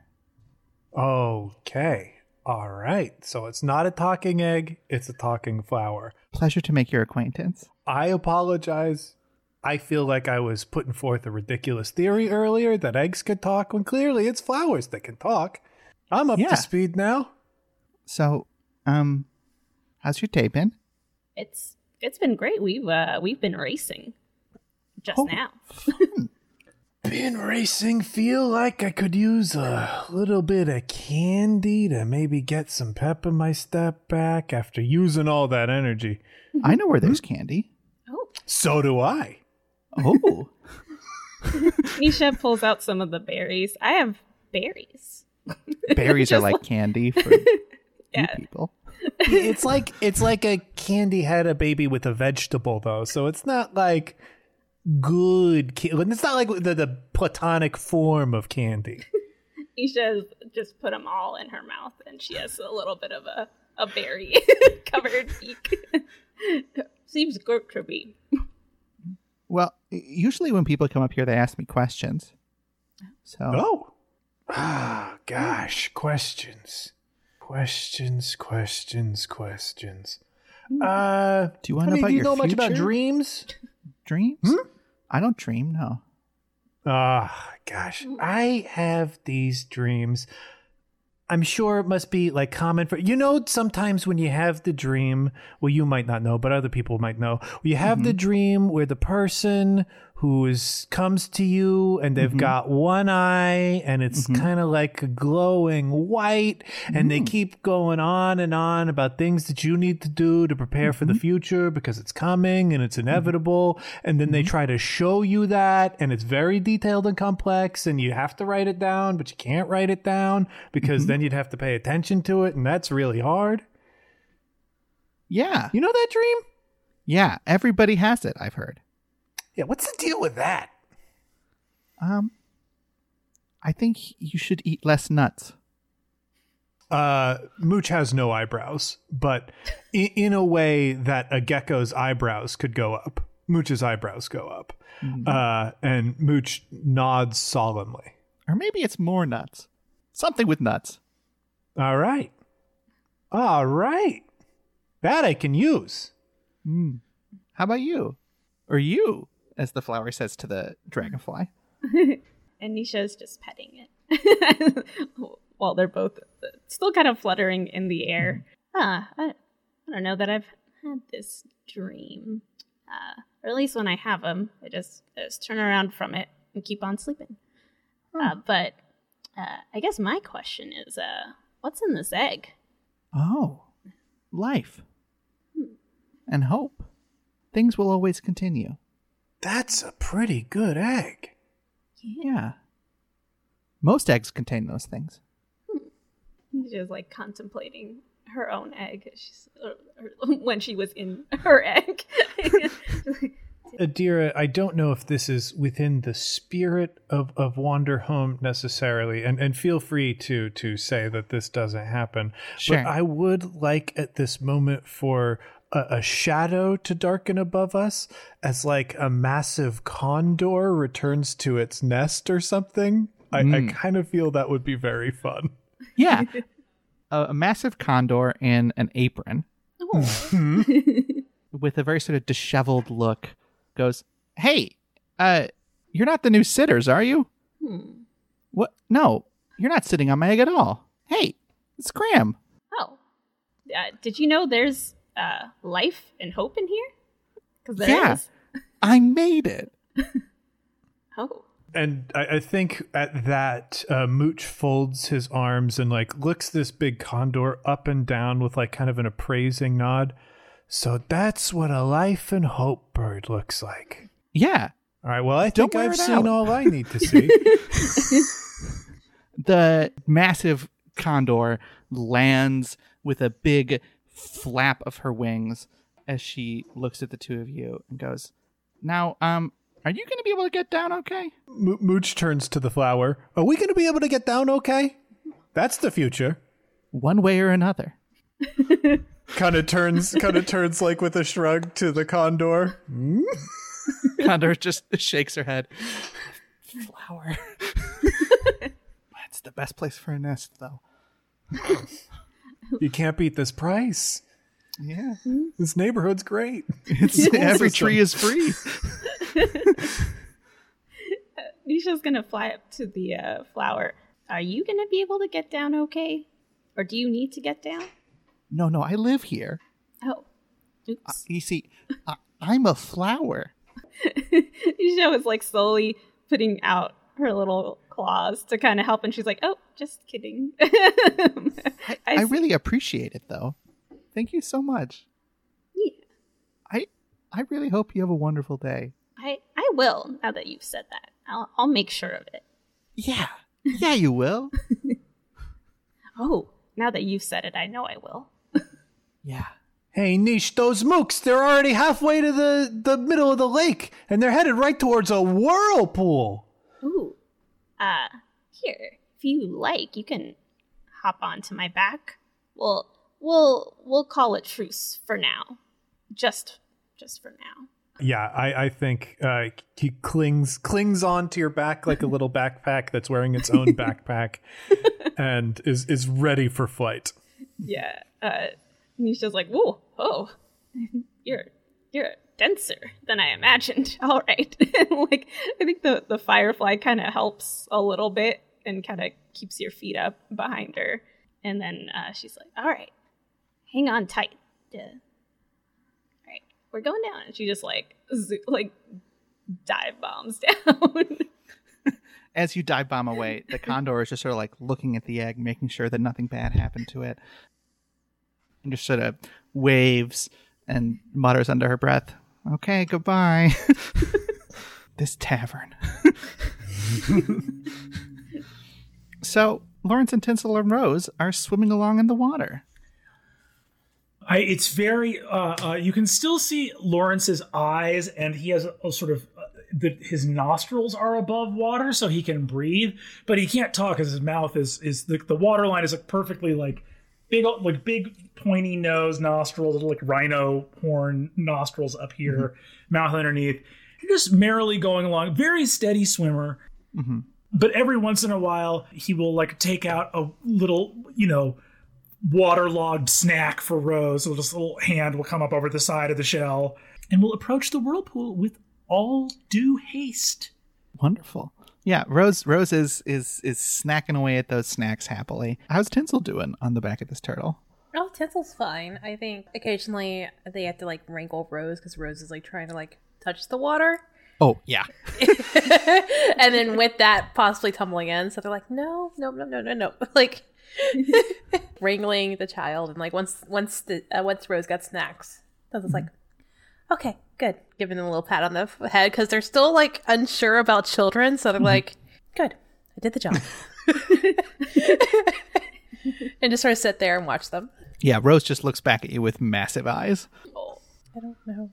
Okay. All right. So it's not a talking egg, it's a talking flower. Pleasure to make your acquaintance. I apologize. I feel like I was putting forth a ridiculous theory earlier that eggs could talk when clearly it's flowers that can talk. I'm up to speed now. So, how's your day been? It's been great. We've been racing just now. Been racing. Feel like I could use a little bit of candy to maybe get some pep in my step back after using all that energy. I know where there's candy. Oh. So do I. Oh. Nisha pulls out some of the berries. I have berries. Berries are like candy for you people. It's like a candy had a baby with a vegetable though, so it's not like good. It's not like the platonic form of candy. Nisha just put them all in her mouth, and she has a little bit of a a berry covered beak. Seems good to me. Well, usually when people come up here, they ask me questions. So. Gosh, questions. Questions. Do you want to Honey, know about do you your know much about future? dreams? Dreams? I don't dream, no. Gosh, I have these dreams. I'm sure it must be like common for sometimes when you have the dream, well, you might not know, but other people might know. You have the dream where the person comes to you and they've got one eye and it's kind of like a glowing white, and they keep going on and on about things that you need to do to prepare for the future because it's coming and it's inevitable. And then they try to show you that, and it's very detailed and complex, and you have to write it down, but you can't write it down because then you'd have to pay attention to it, and that's really hard. Yeah. You know that dream? Yeah, everybody has it, I've heard. Yeah, what's the deal with that? I think you should eat less nuts. Mooch has no eyebrows, but in a way that a gecko's eyebrows could go up, Mooch's eyebrows go up. And Mooch nods solemnly. Or maybe it's more nuts. Something with nuts. All right. That I can use. How about you? Or you, as the flower says to the dragonfly. And Nisha's just petting it while they're both still kind of fluttering in the air. I don't know that I've had this dream. Or at least when I have them, I just turn around from it and keep on sleeping. But I guess my question is, what's in this egg? Oh, life. And hope. Things will always continue. That's a pretty good egg. Yeah. Most eggs contain those things. She's like contemplating her own egg when she was in her egg. Adira, I don't know if this is within the spirit of Wanderhome necessarily, and feel free to say that this doesn't happen. Sure. But I would like at this moment for a shadow to darken above us as like a massive condor returns to its nest or something. I kind of feel that would be very fun. Yeah. A massive condor in an apron with a very sort of disheveled look goes, "Hey, you're not the new sitters, are you?" What? No, you're not sitting on my egg at all. Hey, it's Graham. Oh. Did you know there's life and hope in here? 'Cause there Yeah. is. I made it. Oh. And I think at that, Mooch folds his arms and like looks this big condor up and down with like kind of an appraising nod. So that's what a life and hope bird looks like. Yeah. All right. Well, I Don't think wear I've it seen out. all I need to see. The massive condor lands with a big flap of her wings as she looks at the two of you and goes, "Now, are you going to be able to get down okay?" Mooch turns to the flower. Are we going to be able to get down okay? That's the future. One way or another. Kind of turns like with a shrug to the condor. Condor just shakes her head. Flower. That's the best place for a nest, though. You can't beat this price. Yeah. This neighborhood's great. Every tree is free. Nisha's gonna fly up to the flower. Are you gonna be able to get down okay? Or do you need to get down? No, I live here. Oh. Oops. You see, I'm a flower. Nisha was like slowly putting out her little claws to kind of help, and she's like, "Oh, just kidding." I really appreciate it, though. Thank you so much. Yeah. I really hope you have a wonderful day. I will, now that you've said that. I'll make sure of it. Yeah, you will. Oh, now that you've said it, I know I will. Yeah. Hey, Nish, those mooks, they're already halfway to the middle of the lake, and they're headed right towards a whirlpool. Ooh. Here, if you like, you can hop onto my back. We'll we'll call it truce for now. Just for now. Yeah, I think he clings on to your back like a little backpack that's wearing its own backpack and is ready for flight. Yeah. Nisha's like, whoa, oh, you're denser than I imagined. All right. Like, I think the firefly kind of helps a little bit and kind of keeps your feet up behind her. And then she's like, all right, hang on tight. All right, we're going down. And she just like dive bombs down. As you dive bomb away, the condor is just sort of like looking at the egg, making sure that nothing bad happened to it. And just sort of waves and mutters under her breath, okay, goodbye. This tavern. So, Lawrence and Tinsel and Rose are swimming along in the water. It's very, you can still see Lawrence's eyes, and he has a sort of, his nostrils are above water so he can breathe, but he can't talk because his mouth is the water line is like perfectly like big pointy nose, nostrils, like rhino horn nostrils up here, mouth underneath. He's just merrily going along, very steady swimmer. Mm-hmm. But every once in a while, he will like take out a little, waterlogged snack for Rose. So just a little hand will come up over the side of the shell and will approach the whirlpool with all due haste. Wonderful. Yeah, Rose is snacking away at those snacks happily. How's Tinsel doing on the back of this turtle? Oh, Tinsel's fine. I think occasionally they have to like wrangle Rose because Rose is like trying to like touch the water. Oh, yeah. And then with that possibly tumbling in. So they're like, no. Like wrangling the child. And like once Rose got snacks, Tinsel's like, okay, good. Giving them a little pat on the head because they're still like unsure about children. So they're like, good, I did the job. And just sort of sit there and watch them. Yeah, Rose just looks back at you with massive eyes. Oh, I don't know.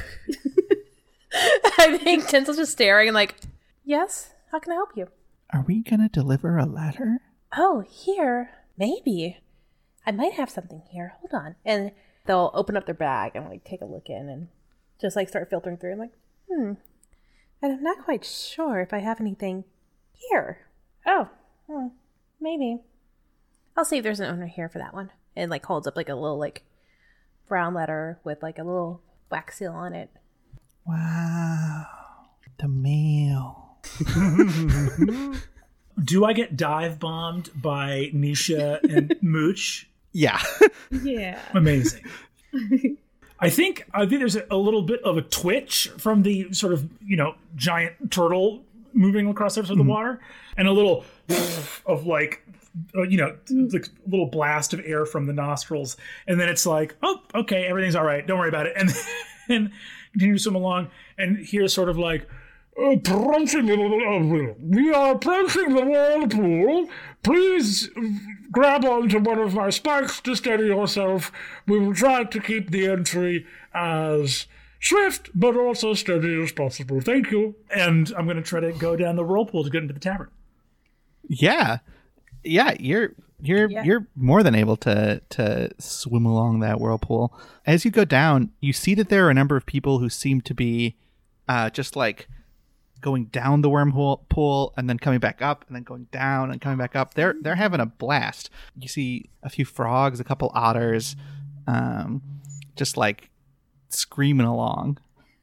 I think Tinsel's just staring and like, yes, how can I help you? Are we going to deliver a letter? Oh, here? Maybe. I might have something here. Hold on. And they'll open up their bag and like take a look in and just like start filtering through. I'm like, and I'm not quite sure if I have anything here. Oh, maybe. I'll see if there's an owner here for that one. And like holds up like a little like brown letter with like a little wax seal on it. Wow. The mail. Do I get dive bombed by Nisha and Mooch? Yeah. Yeah. Amazing. I think there's a little bit of a twitch from the sort of, giant turtle moving across the surface of the water, and a little of like, like a little blast of air from the nostrils. And then it's like, oh, okay, everything's all right. Don't worry about it. And then continue to swim along, and here's sort of like, we are approaching the whirlpool. Please grab onto one of my spikes to steady yourself. We will try to keep the entry as swift but also steady as possible. Thank you. And I'm going to try to go down the whirlpool to get into the tavern. Yeah, you're more than able to swim along that whirlpool. As you go down, you see that there are a number of people who seem to be just like going down the wormhole and then coming back up and then going down and coming back up. They're having a blast. You see a few frogs, a couple otters, just like screaming along.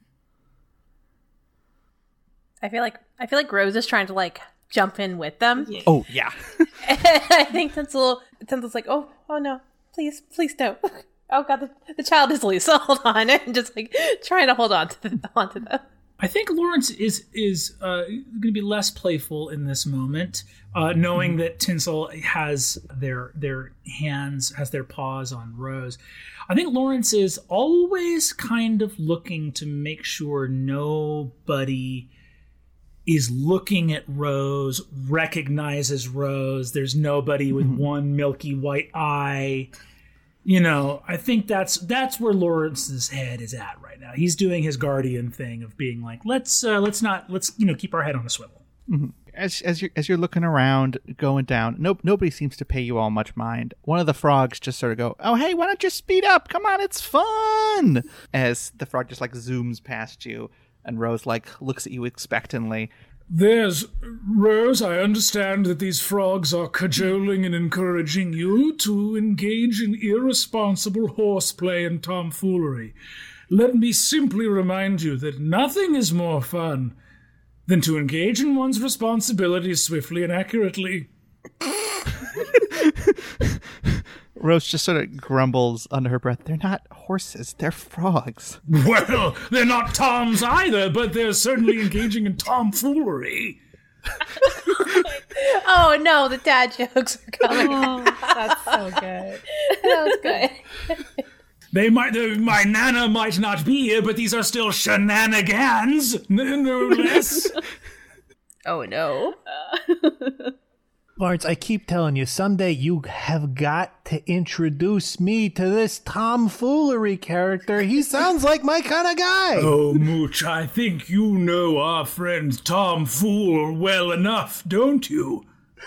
I feel like Rose is trying to like jump in with them. Yeah. Oh yeah. I think Tinsel's like, oh no, please don't. Oh god, the child is loose. Hold on, and just like trying to hold on to them. I think Lawrence is going to be less playful in this moment, knowing that Tinsel has their paws on Rose. I think Lawrence is always kind of looking to make sure nobody is looking at Rose, recognizes Rose. There's nobody with one milky white eye. I think that's where Lawrence's head is at right now. He's doing his guardian thing of being like, let's keep our head on a swivel. Mm-hmm. As you're looking around, going down, nobody seems to pay you all much mind. One of the frogs just sort of go, "Oh, hey, why don't you speed up? Come on, it's fun!" As the frog just like zooms past you, and Rose like looks at you expectantly. There's Rose. I understand that these frogs are cajoling and encouraging you to engage in irresponsible horseplay and tomfoolery. Let me simply remind you that nothing is more fun than to engage in one's responsibilities swiftly and accurately. Rose just sort of grumbles under her breath. They're not horses, they're frogs. Well, they're not toms either, but they're certainly engaging in tomfoolery. Oh no, the dad jokes are coming. Oh, that's so good. That was good. My nana might not be here, but these are still shenanigans, no less. Oh no. Lawrence, I keep telling you, someday you have got to introduce me to this tomfoolery character. He sounds like my kind of guy. Oh, Mooch, I think you know our friend Tom Fool well enough, don't you?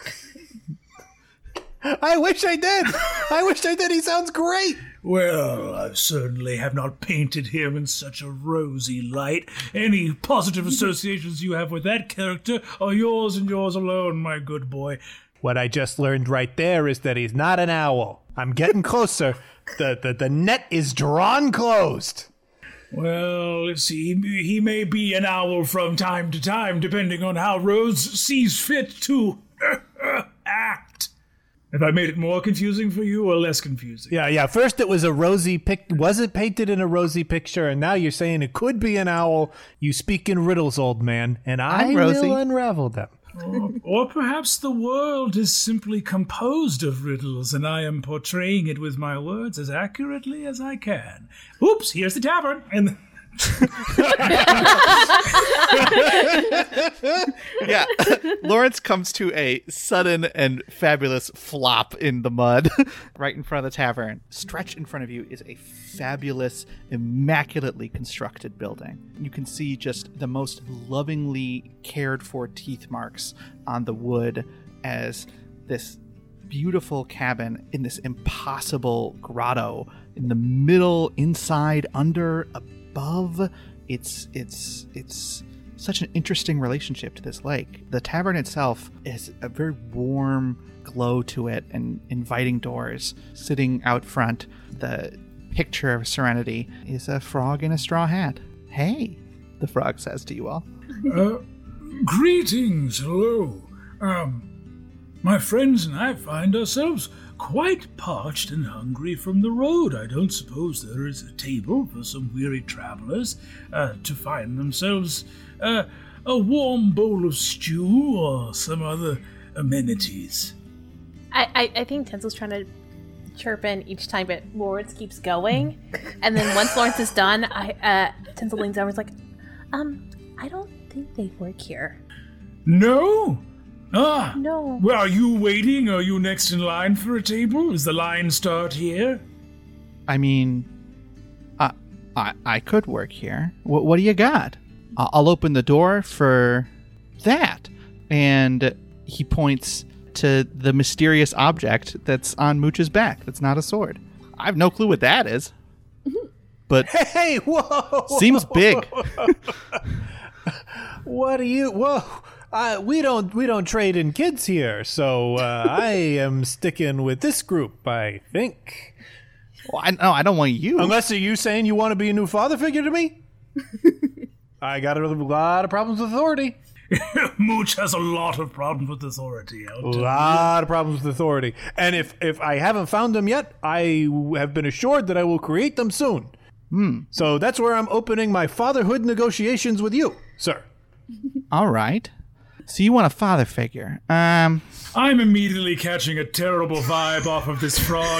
I wish I did. He sounds great. Well, I certainly have not painted him in such a rosy light. Any positive associations you have with that character are yours and yours alone, my good boy. What I just learned right there is that he's not an owl. I'm getting closer. The net is drawn closed. Well, let's see. He may be an owl from time to time, depending on how Rose sees fit to act. Have I made it more confusing for you or less confusing? Yeah. First it was a rosy was it painted in a rosy picture, and now you're saying it could be an owl. You speak in riddles, old man, and I will unravel them. Or perhaps the world is simply composed of riddles, and I am portraying it with my words as accurately as I can. Oops, here's the tavern. And Yeah, Lawrence comes to a sudden and fabulous flop in the mud right in front of the tavern. Stretched in front of you is a fabulous, immaculately constructed building. You can see just the most lovingly cared for teeth marks on the wood as this beautiful cabin in this impossible grotto in the middle, inside, under, above. It's such an interesting relationship to this lake. The tavern itself is a very warm glow to it and inviting doors. Sitting out front, the picture of serenity is a frog in a straw hat. Hey, the frog says to you all. Greetings, hello. My friends and I find ourselves quite parched and hungry from the road. I don't suppose there is a table for some weary travelers to find themselves a warm bowl of stew or some other amenities. I think Tinsel's trying to chirp in each time, but Lawrence keeps going. And then once Lawrence is done, Tinsel leans over and is like, I don't think they work here. No? No. Well, are you waiting? Are you next in line for a table? Does the line start here? I mean, I could work here. What do you got? I'll open the door for that. And he points to the mysterious object that's on Mooch's back. That's not a sword. I have no clue what that is. But Hey, whoa! seems big. What are you? Whoa! We don't trade in kids here, so I am sticking with this group, I think. Well, I don't want you. Unless are you saying you want to be a new father figure to me? I got a lot of problems with authority. Mooch has a lot of problems with authority. A lot of problems with authority. And if I haven't found them yet, I have been assured that I will create them soon. So that's where I'm opening my fatherhood negotiations with you, sir. All right. So you want a father figure. I'm immediately catching a terrible vibe off of this frog.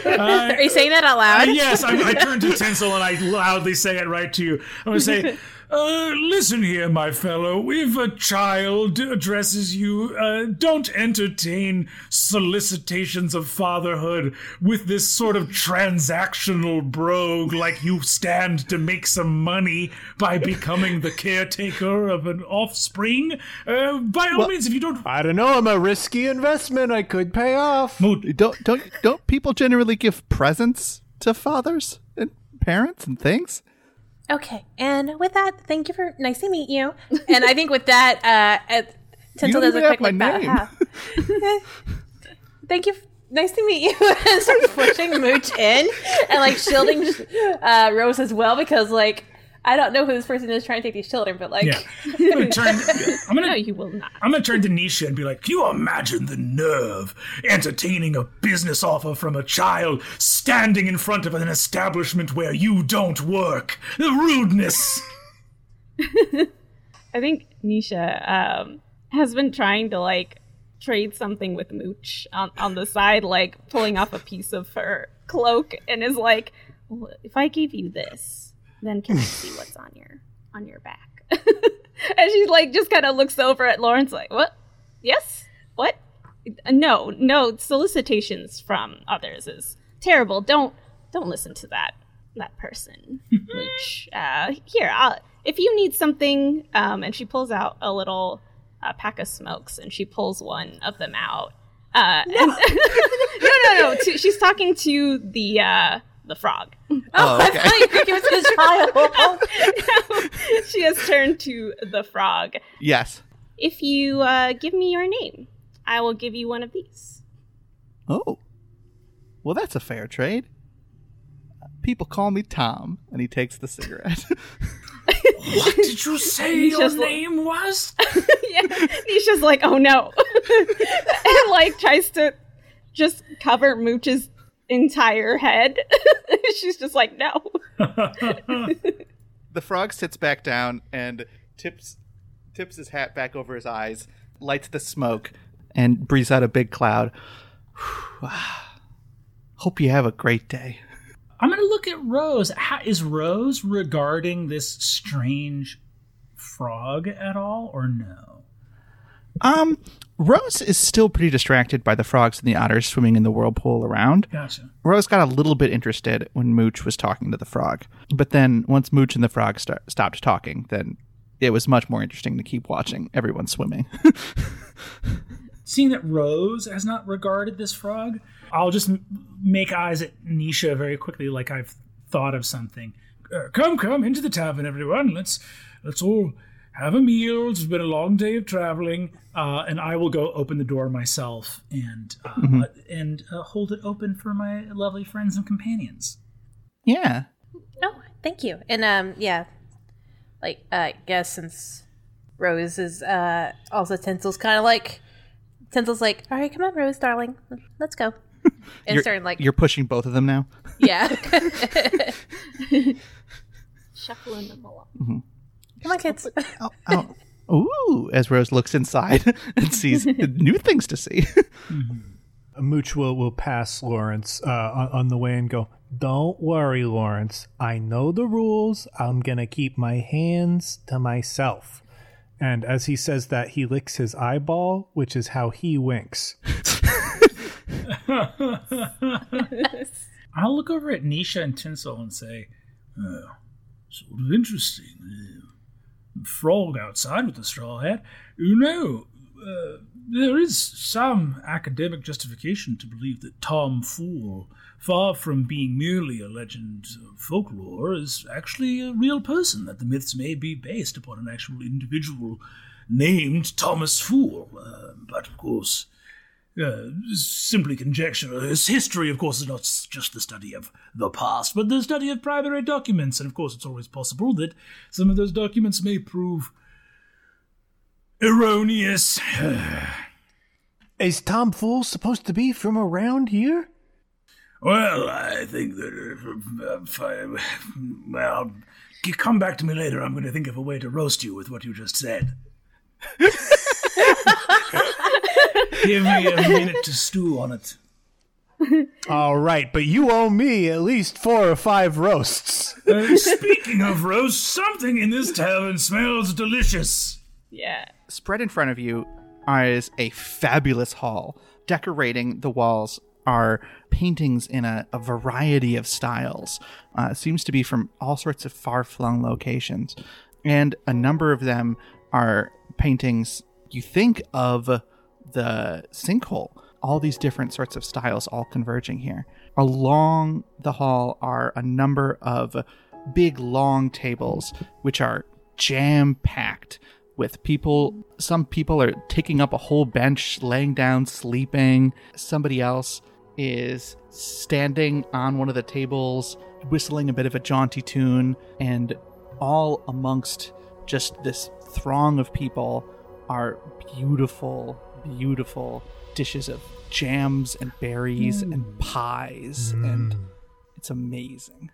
Are you saying that out loud? Yes, I turn to Tinsel and I loudly say it right to you. I'm going to say, Listen here, my fellow. If a child addresses you, don't entertain solicitations of fatherhood with this sort of transactional brogue like you stand to make some money by becoming the caretaker of an offspring. By all means, if you don't... I don't know. I'm a risky investment. I could pay off. Don't people generally give presents to fathers and parents and things? Okay, and with that, thank you for nice to meet you. And I think with that, Tinsel does a quick like bow. Thank you. Nice to meet you. And starts pushing Mooch in and like shielding Rose as well because like I don't know who this person is trying to take these children, but like No, you will not. I'm gonna turn to Nisha and be like, can you imagine the nerve entertaining a business offer from a child standing in front of an establishment where you don't work? The rudeness. I think Nisha has been trying to like trade something with Mooch on the side, like pulling off a piece of her cloak, and is like, well, if I give you this, then can I see what's on your back? And she's like, just kind of looks over at Lawrence like, what? Yes? What? No, solicitations from others is terrible. Don't listen to that person. Mooch. Here, if you need something, and she pulls out a little pack of smokes, and she pulls one of them out. No. She's talking to the frog. Oh, okay. I thought you were his child. She has turned to the frog. Yes. If you give me your name, I will give you one of these. Oh. Well, that's a fair trade. People call me Tom, and he takes the cigarette. What did you say your name was? Yeah, Nisha's like, oh no. And like tries to just cover Mooch's entire head. She's just like, no. The frog sits back down and tips his hat back over his eyes, lights the smoke, and breathes out a big cloud. Hope you have a great day. I'm going to look at Rose. Is Rose regarding this strange frog at all, or no? Rose is still pretty distracted by the frogs and the otters swimming in the whirlpool around. Gotcha. Rose got a little bit interested when Mooch was talking to the frog. But then once Mooch and the frog stopped talking, then it was much more interesting to keep watching everyone swimming. Seeing that Rose has not regarded this frog, I'll just make eyes at Nisha very quickly like I've thought of something. Come into the tavern, everyone. Let's all have a meal. It's been a long day of traveling. And I will go open the door myself and hold it open for my lovely friends and companions. Yeah. Oh, thank you. And like I guess since Rose is also Tinsel's kind of like Tinsel's like, all right, come on, Rose, darling, let's go. And starting like you're pushing both of them now. Yeah. Shuffling them along. Mm-hmm. Come on, kids. Oh. Ooh, as Rose looks inside and sees new things to see. Mooch will pass Lawrence on the way and go, don't worry, Lawrence. I know the rules. I'm going to keep my hands to myself. And as he says that, he licks his eyeball, which is how he winks. I'll look over at Nisha and Tinsel and say, sort of interesting. Frog outside with the straw hat. You know, there is some academic justification to believe that Tom Fool, far from being merely a legend of folklore, is actually a real person, that the myths may be based upon an actual individual named Thomas Fool. But, of course, simply conjecture. History, of course, is not just the study of the past, but the study of primary documents. And, of course, it's always possible that some of those documents may prove erroneous. Is Tom Fool supposed to be from around here? Well, I think that come back to me later. I'm going to think of a way to roast you with what you just said. Give me a minute to stew on it. All right, but you owe me at least 4 or 5 roasts. Speaking of roast, something in this tavern smells delicious. Yeah. Spread in front of you is a fabulous hall. Decorating the walls are paintings in a variety of styles. Seems to be from all sorts of far-flung locations. And a number of them are paintings you think of the sinkhole. All these different sorts of styles all converging here. Along the hall are a number of big, long tables, which are jam-packed with people. Some people are taking up a whole bench, laying down, sleeping. Somebody else is standing on one of the tables, whistling a bit of a jaunty tune, and all amongst just this throng of people are beautiful, beautiful dishes of jams and berries and pies, and it's amazing.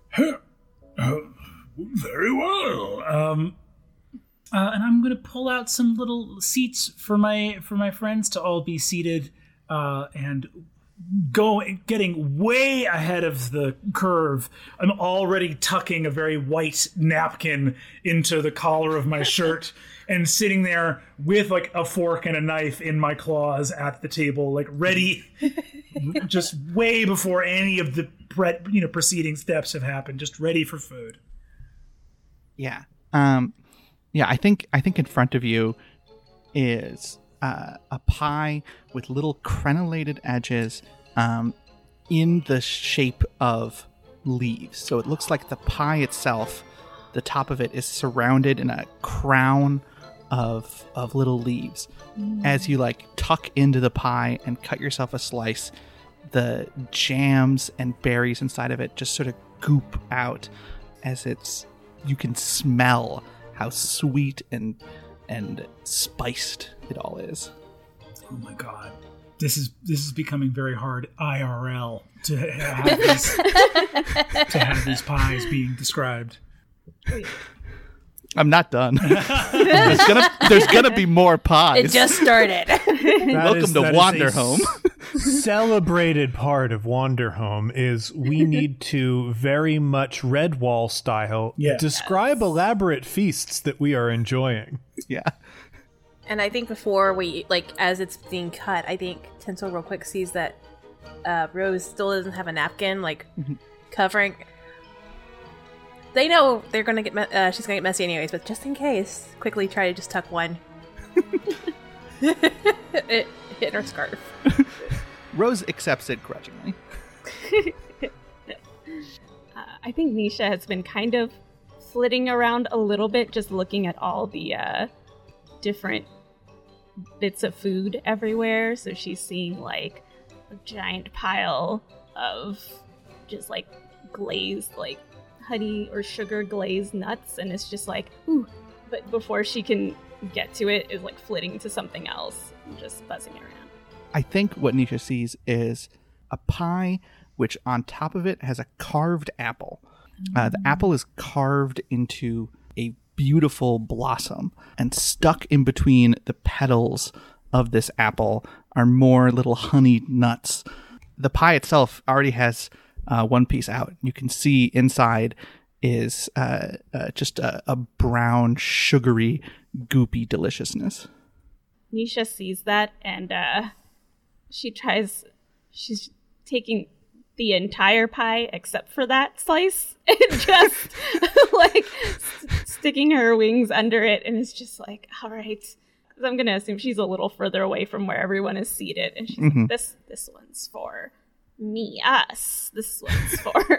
Very well. And I'm going to pull out some little seats for my friends to all be seated, and getting way ahead of the curve. I'm already tucking a very white napkin into the collar of my shirt and sitting there with like a fork and a knife in my claws at the table, like ready, just way before any of the preceding steps have happened, just ready for food. Yeah. Yeah, I think in front of you is a pie with little crenellated edges in the shape of leaves. So it looks like the pie itself, the top of it is surrounded in a crown of little leaves. As you like tuck into the pie and cut yourself a slice, the jams and berries inside of it just sort of goop out as you can smell how sweet and spiced it all is. Oh my god. This is becoming very hard IRL to have these pies being described. I'm not done. There's gonna be more pies. It just started. Welcome to Wander Home. Celebrated part of Wander Home is we need to very much Redwall style describe elaborate feasts that we are enjoying. Yeah. And I think before we, as it's being cut, I think Tinsel real quick sees that Rose still doesn't have a napkin, covering. They know they're gonna get she's gonna get messy anyways, but just in case, quickly try to just tuck one in her scarf. Rose accepts it grudgingly. I think Nisha has been kind of flitting around a little bit, just looking at all the different bits of food everywhere. So she's seeing a giant pile of just glazed honey or sugar glazed nuts, and it's just ooh. But before she can get to it, is flitting to something else and just buzzing around. I think what Nisha sees is a pie which on top of it has a carved apple. The apple is carved into a beautiful blossom, and stuck in between the petals of this apple are more little honeyed nuts. The pie itself already has one piece out. You can see inside is just a brown, sugary, goopy deliciousness. Nisha sees that, and she's taking the entire pie except for that slice and just sticking her wings under it, and it's just all right. I'm gonna assume she's a little further away from where everyone is seated, and she's like, this one's for me, us. This one's for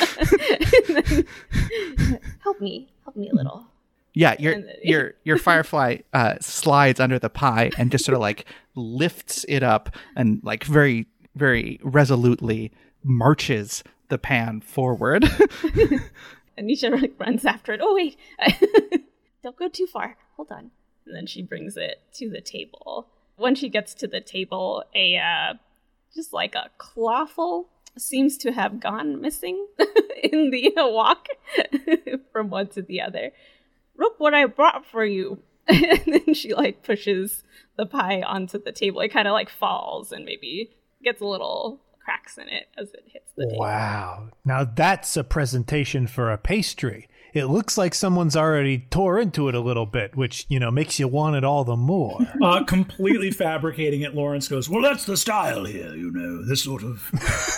help me a little. Yeah, your firefly slides under the pie and just sort of lifts it up and very, very resolutely marches the pan forward. Anisha runs after it. Oh wait, don't go too far. Hold on. And then she brings it to the table. When she gets to the table, a clawful seems to have gone missing in the walk from one to the other. Look what I brought for you. And then she pushes the pie onto the table. It kind of falls and maybe gets a little cracks in it as it hits the table. Wow. Now that's a presentation for a pastry. It looks like someone's already tore into it a little bit, which, makes you want it all the more. Completely fabricating it, Lawrence goes, well, that's the style here, this sort of...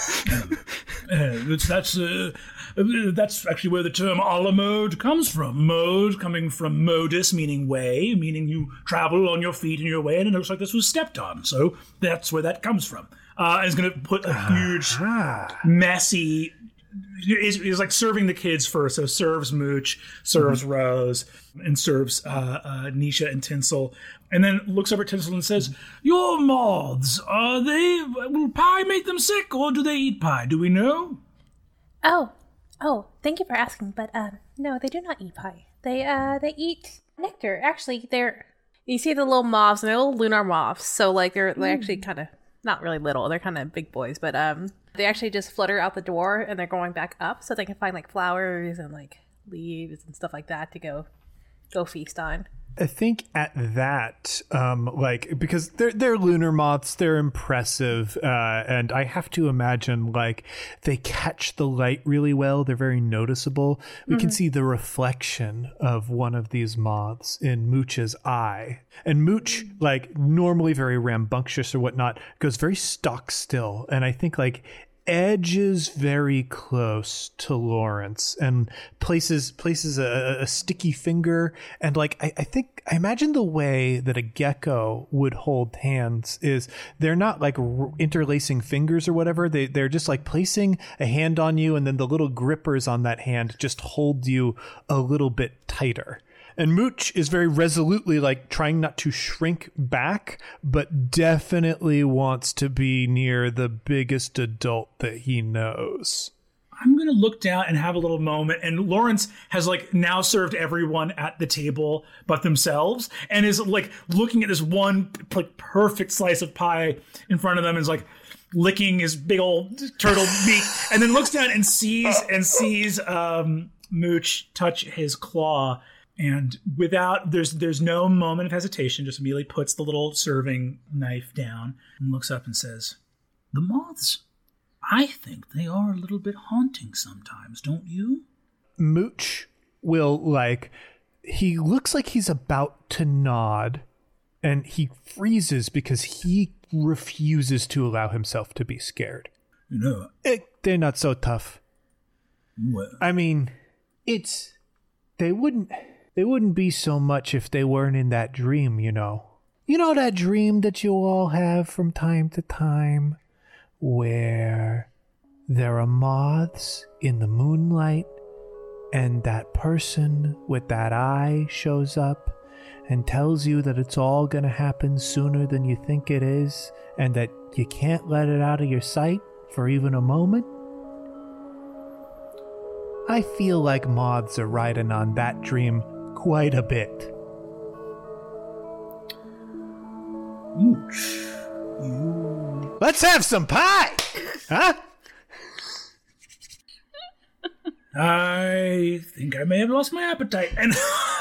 that's actually where the term a la mode comes from. Mode coming from modus, meaning way, meaning you travel on your feet in your way, and it looks like this was stepped on. So that's where that comes from. And it's going to put a huge, messy... He's like serving the kids first. So serves Mooch, serves Rose, and serves Nisha and Tinsel. And then looks over at Tinsel and says, your moths, will pie make them sick, or do they eat pie? Do we know? Oh, thank you for asking, but no, they do not eat pie. They eat nectar. Actually, you see the little moths, and they're little lunar moths. So like they're actually kind of not really little. They're kind of big boys, but they actually just flutter out the door, and they're going back up so they can find like flowers and like leaves and stuff like that to go feast on. I think at that, because they're lunar moths, they're impressive, and I have to imagine, they catch the light really well. They're very noticeable. We can see the reflection of one of these moths in Mooch's eye. And Mooch, normally very rambunctious or whatnot, goes very stock still. And I think, edges very close to Lawrence and places a sticky finger, and I imagine the way that a gecko would hold hands is they're not interlacing fingers or whatever. They're just placing a hand on you, and then the little grippers on that hand just hold you a little bit tighter. And Mooch is very resolutely trying not to shrink back, but definitely wants to be near the biggest adult that he knows. I'm going to look down and have a little moment. And Lawrence has now served everyone at the table but themselves, and is looking at this one perfect slice of pie in front of them, and is licking his big old turtle beak, and then looks down and sees Mooch touch his claw. And there's no moment of hesitation, just immediately puts the little serving knife down and looks up and says, the moths, I think they are a little bit haunting sometimes, don't you? Mooch will, he looks like he's about to nod, and he freezes because he refuses to allow himself to be scared. They're not so tough. Well, I mean, they wouldn't be so much if they weren't in that dream, You know that dream that you all have from time to time, where there are moths in the moonlight, and that person with that eye shows up and tells you that it's all going to happen sooner than you think it is, and that you can't let it out of your sight for even a moment? I feel like moths are riding on that dream quite a bit. Mooch, Let's have some pie! Huh? I think I may have lost my appetite. And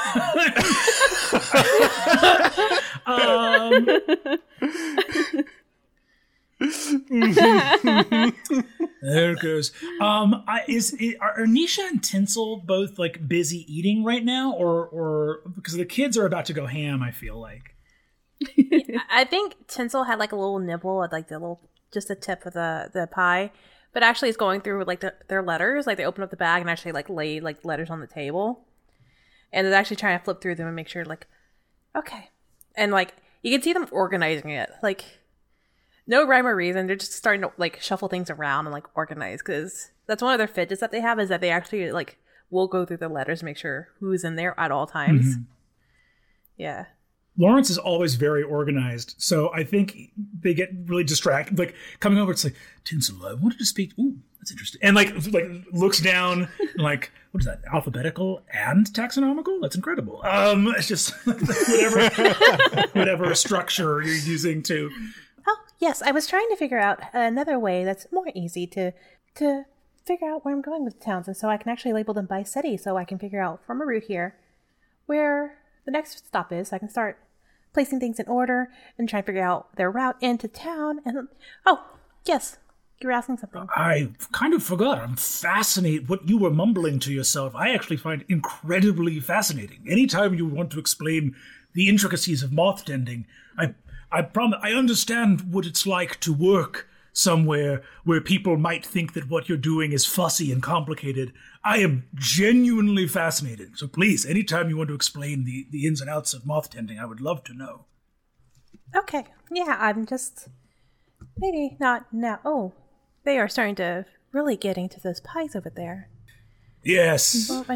there it goes. Are Nisha and Tinsel both busy eating right now, or because the kids are about to go ham? I feel like. I think Tinsel had a little nibble at just the tip of the pie, but actually it's going through their letters. They open up the bag and actually lay letters on the table, and they're actually trying to flip through them and make sure okay, and you can see them organizing it no rhyme or reason. They're just starting to shuffle things around and organize, because that's one of their fidgets that they have, is that they actually will go through the letters and make sure who's in there at all times. Mm-hmm. Yeah. Lawrence is always very organized, so I think they get really distracted. Coming over, it's Tinsel, I wanted to speak. Ooh, that's interesting. And looks down, and what is that? Alphabetical and taxonomical? That's incredible. It's just whatever structure you're using to. Oh yes, I was trying to figure out another way that's more easy to figure out where I'm going with the towns, and so I can actually label them by city, so I can figure out from a route here where the next stop is. So I can start placing things in order and try to figure out their route into town. And oh yes, You were asking something. I kind of forgot. I'm fascinated. What you were mumbling to yourself, I actually find incredibly fascinating. Anytime you want to explain the intricacies of moth tending, I promise I understand what it's like to work somewhere where people might think that what you're doing is fussy and complicated. I am genuinely fascinated. So please, anytime you want to explain the ins and outs of moth tending, I would love to know. Okay. Yeah, I'm just... Maybe not now. Oh, they are starting to really get into those pies over there. Yes. Well,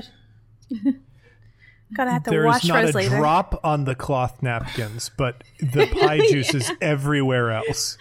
gonna have to There wash is not those a later. drop on the cloth napkins, but the pie juice is everywhere else.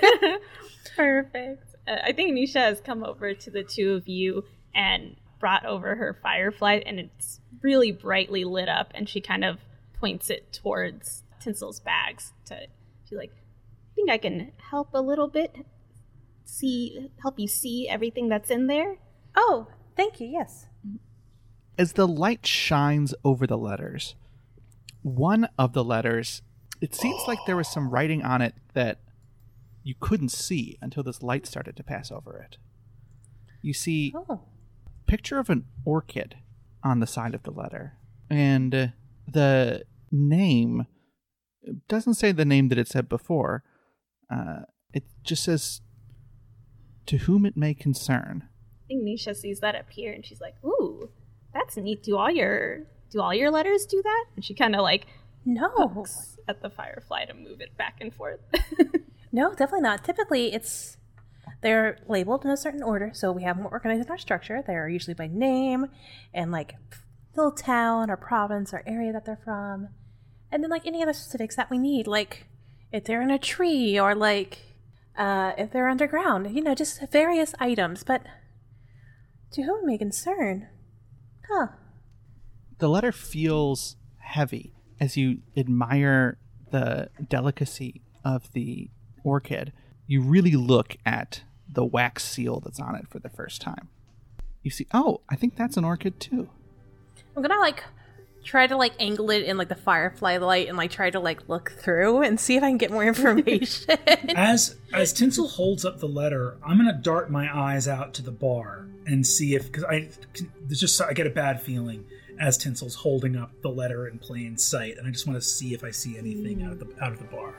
Perfect. I think Nisha has come over to the two of you and brought over her firefly, and it's really brightly lit up, and she kind of points it towards Tinsel's bags. She's like, I think I can help a little bit. Help you see everything that's in there. Oh, thank you, yes. As the light shines over the letters, one of the letters, it seems like there was some writing on it that you couldn't see until this light started to pass over it. You see a picture of an orchid on the side of the letter. And the name doesn't say the name that it said before. It just says, "To whom it may concern." I think Nisha sees that appear, and she's like, "Ooh, that's neat. Do all your letters do that?" And she kind of like looks at the firefly to move it back and forth. No, definitely not. Typically, they're labeled in a certain order, so we have more organized in our structure. They're usually by name and like little town or province or area that they're from, and then like any other specifics that we need, like if they're in a tree or like if they're underground, just various items. But to whom it may concern? Huh. The letter feels heavy as you admire the delicacy of the orchid. You really look at the wax seal that's on it for the first time. You see, I think that's an orchid too. I'm gonna try to angle it in the firefly light and try to look through and see if I can get more information. As Tinsel holds up the letter, I'm gonna dart my eyes out to the bar and see if, because I get a bad feeling as Tinsel's holding up the letter in plain sight, and I just want to see if I see anything out of the bar.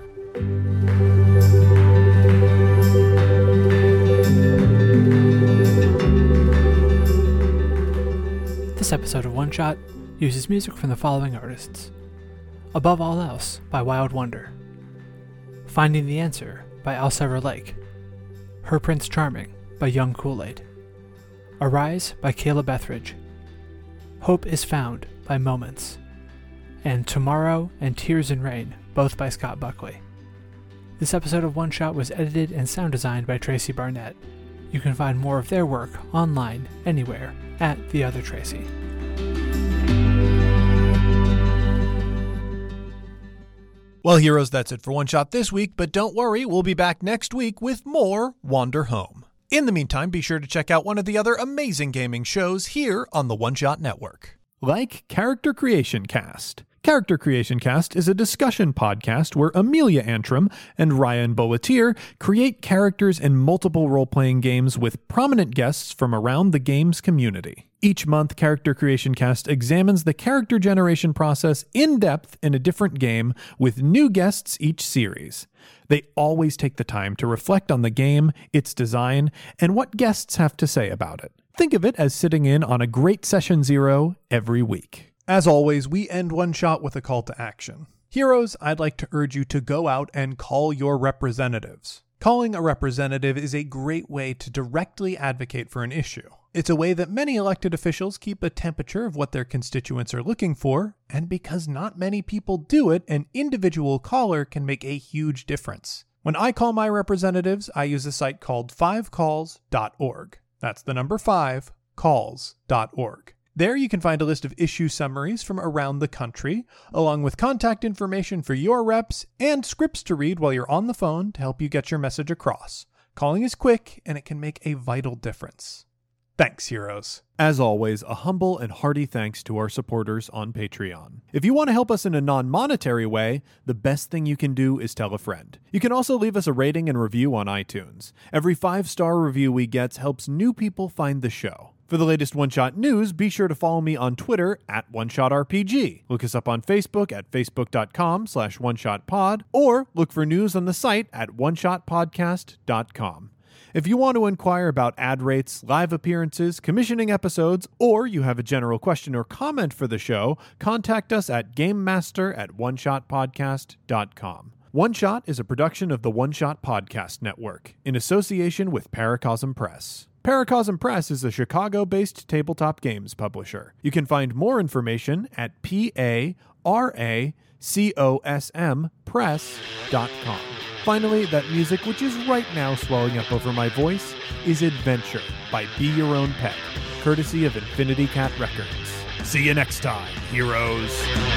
This episode of One Shot uses music from the following artists: Above All Else by Wild Wonder, Finding the Answer by Alsever Lake, Her Prince Charming by Young Kool-Aid, Arise by Caleb Etheridge, Hope is Found by Moments, and Tomorrow and Tears in Rain, both by Scott Buckley. This episode of One Shot was edited and sound designed by Tracy Barnett. You can find more of their work online anywhere at The Other Tracy. Well, heroes, that's it for One Shot this week, but don't worry, we'll be back next week with more Wander Home. In the meantime, be sure to check out one of the other amazing gaming shows here on the One Shot Network. Like Character Creation Cast. Character Creation Cast is a discussion podcast where Amelia Antrim and Ryan Boatier create characters in multiple role-playing games with prominent guests from around the games community. Each month, Character Creation Cast examines the character generation process in depth in a different game with new guests each series. They always take the time to reflect on the game, its design, and what guests have to say about it. Think of it as sitting in on a great Session Zero every week. As always, we end One Shot with a call to action. Heroes, I'd like to urge you to go out and call your representatives. Calling a representative is a great way to directly advocate for an issue. It's a way that many elected officials keep a temperature of what their constituents are looking for, and because not many people do it, an individual caller can make a huge difference. When I call my representatives, I use a site called 5calls.org. That's the number 5, calls.org. There you can find a list of issue summaries from around the country, along with contact information for your reps and scripts to read while you're on the phone to help you get your message across. Calling is quick, and it can make a vital difference. Thanks, heroes. As always, a humble and hearty thanks to our supporters on Patreon. If you want to help us in a non-monetary way, the best thing you can do is tell a friend. You can also leave us a rating and review on iTunes. Every 5-star review we get helps new people find the show. For the latest One Shot news, be sure to follow me on Twitter at OneShotRPG. Look us up on Facebook at facebook.com/OneShotPod, or look for news on the site at OneShotPodcast.com. If you want to inquire about ad rates, live appearances, commissioning episodes, or you have a general question or comment for the show, contact us at GameMaster@OneShotPodcast.com. One Shot is a production of the One Shot Podcast Network, in association with Paracosm Press. Paracosm Press is a Chicago-based tabletop games publisher. You can find more information at PARACOSMpress.com. Finally, that music, which is right now swelling up over my voice, is Adventure by Be Your Own Pet, courtesy of Infinity Cat Records. See you next time, heroes.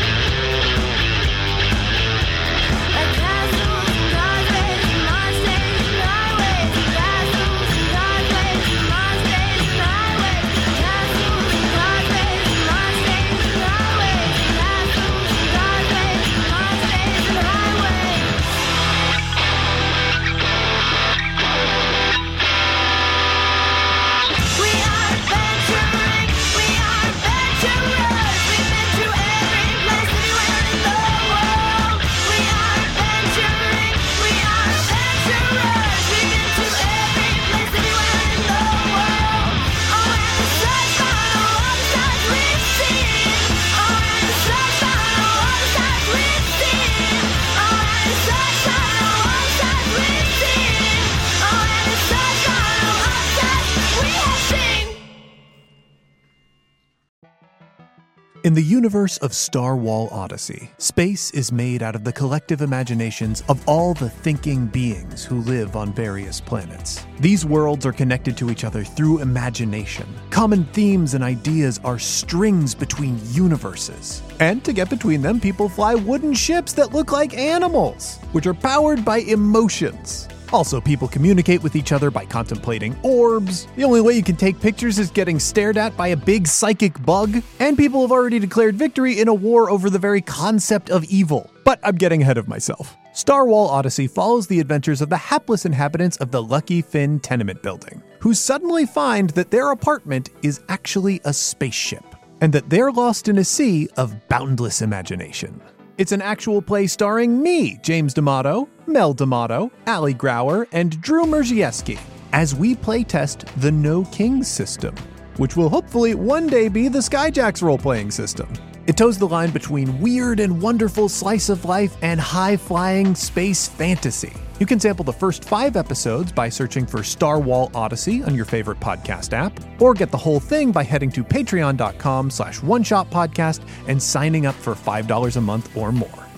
In the universe of Star Wall Odyssey, space is made out of the collective imaginations of all the thinking beings who live on various planets. These worlds are connected to each other through imagination. Common themes and ideas are strings between universes. And to get between them, people fly wooden ships that look like animals, which are powered by emotions. Also, people communicate with each other by contemplating orbs. The only way you can take pictures is getting stared at by a big psychic bug. And people have already declared victory in a war over the very concept of evil. But I'm getting ahead of myself. Star Wall Odyssey follows the adventures of the hapless inhabitants of the Lucky Finn tenement building, who suddenly find that their apartment is actually a spaceship, and that they're lost in a sea of boundless imagination. It's an actual play starring me, James D'Amato, Mel D'Amato, Ali Grauer, and Drew Merzieski, as we playtest the No Kings system, which will hopefully one day be the Skyjacks role-playing system. It toes the line between weird and wonderful slice of life and high-flying space fantasy. You can sample the first 5 episodes by searching for Star Wall Odyssey on your favorite podcast app, or get the whole thing by heading to patreon.com/oneshotpodcast and signing up for $5 a month or more.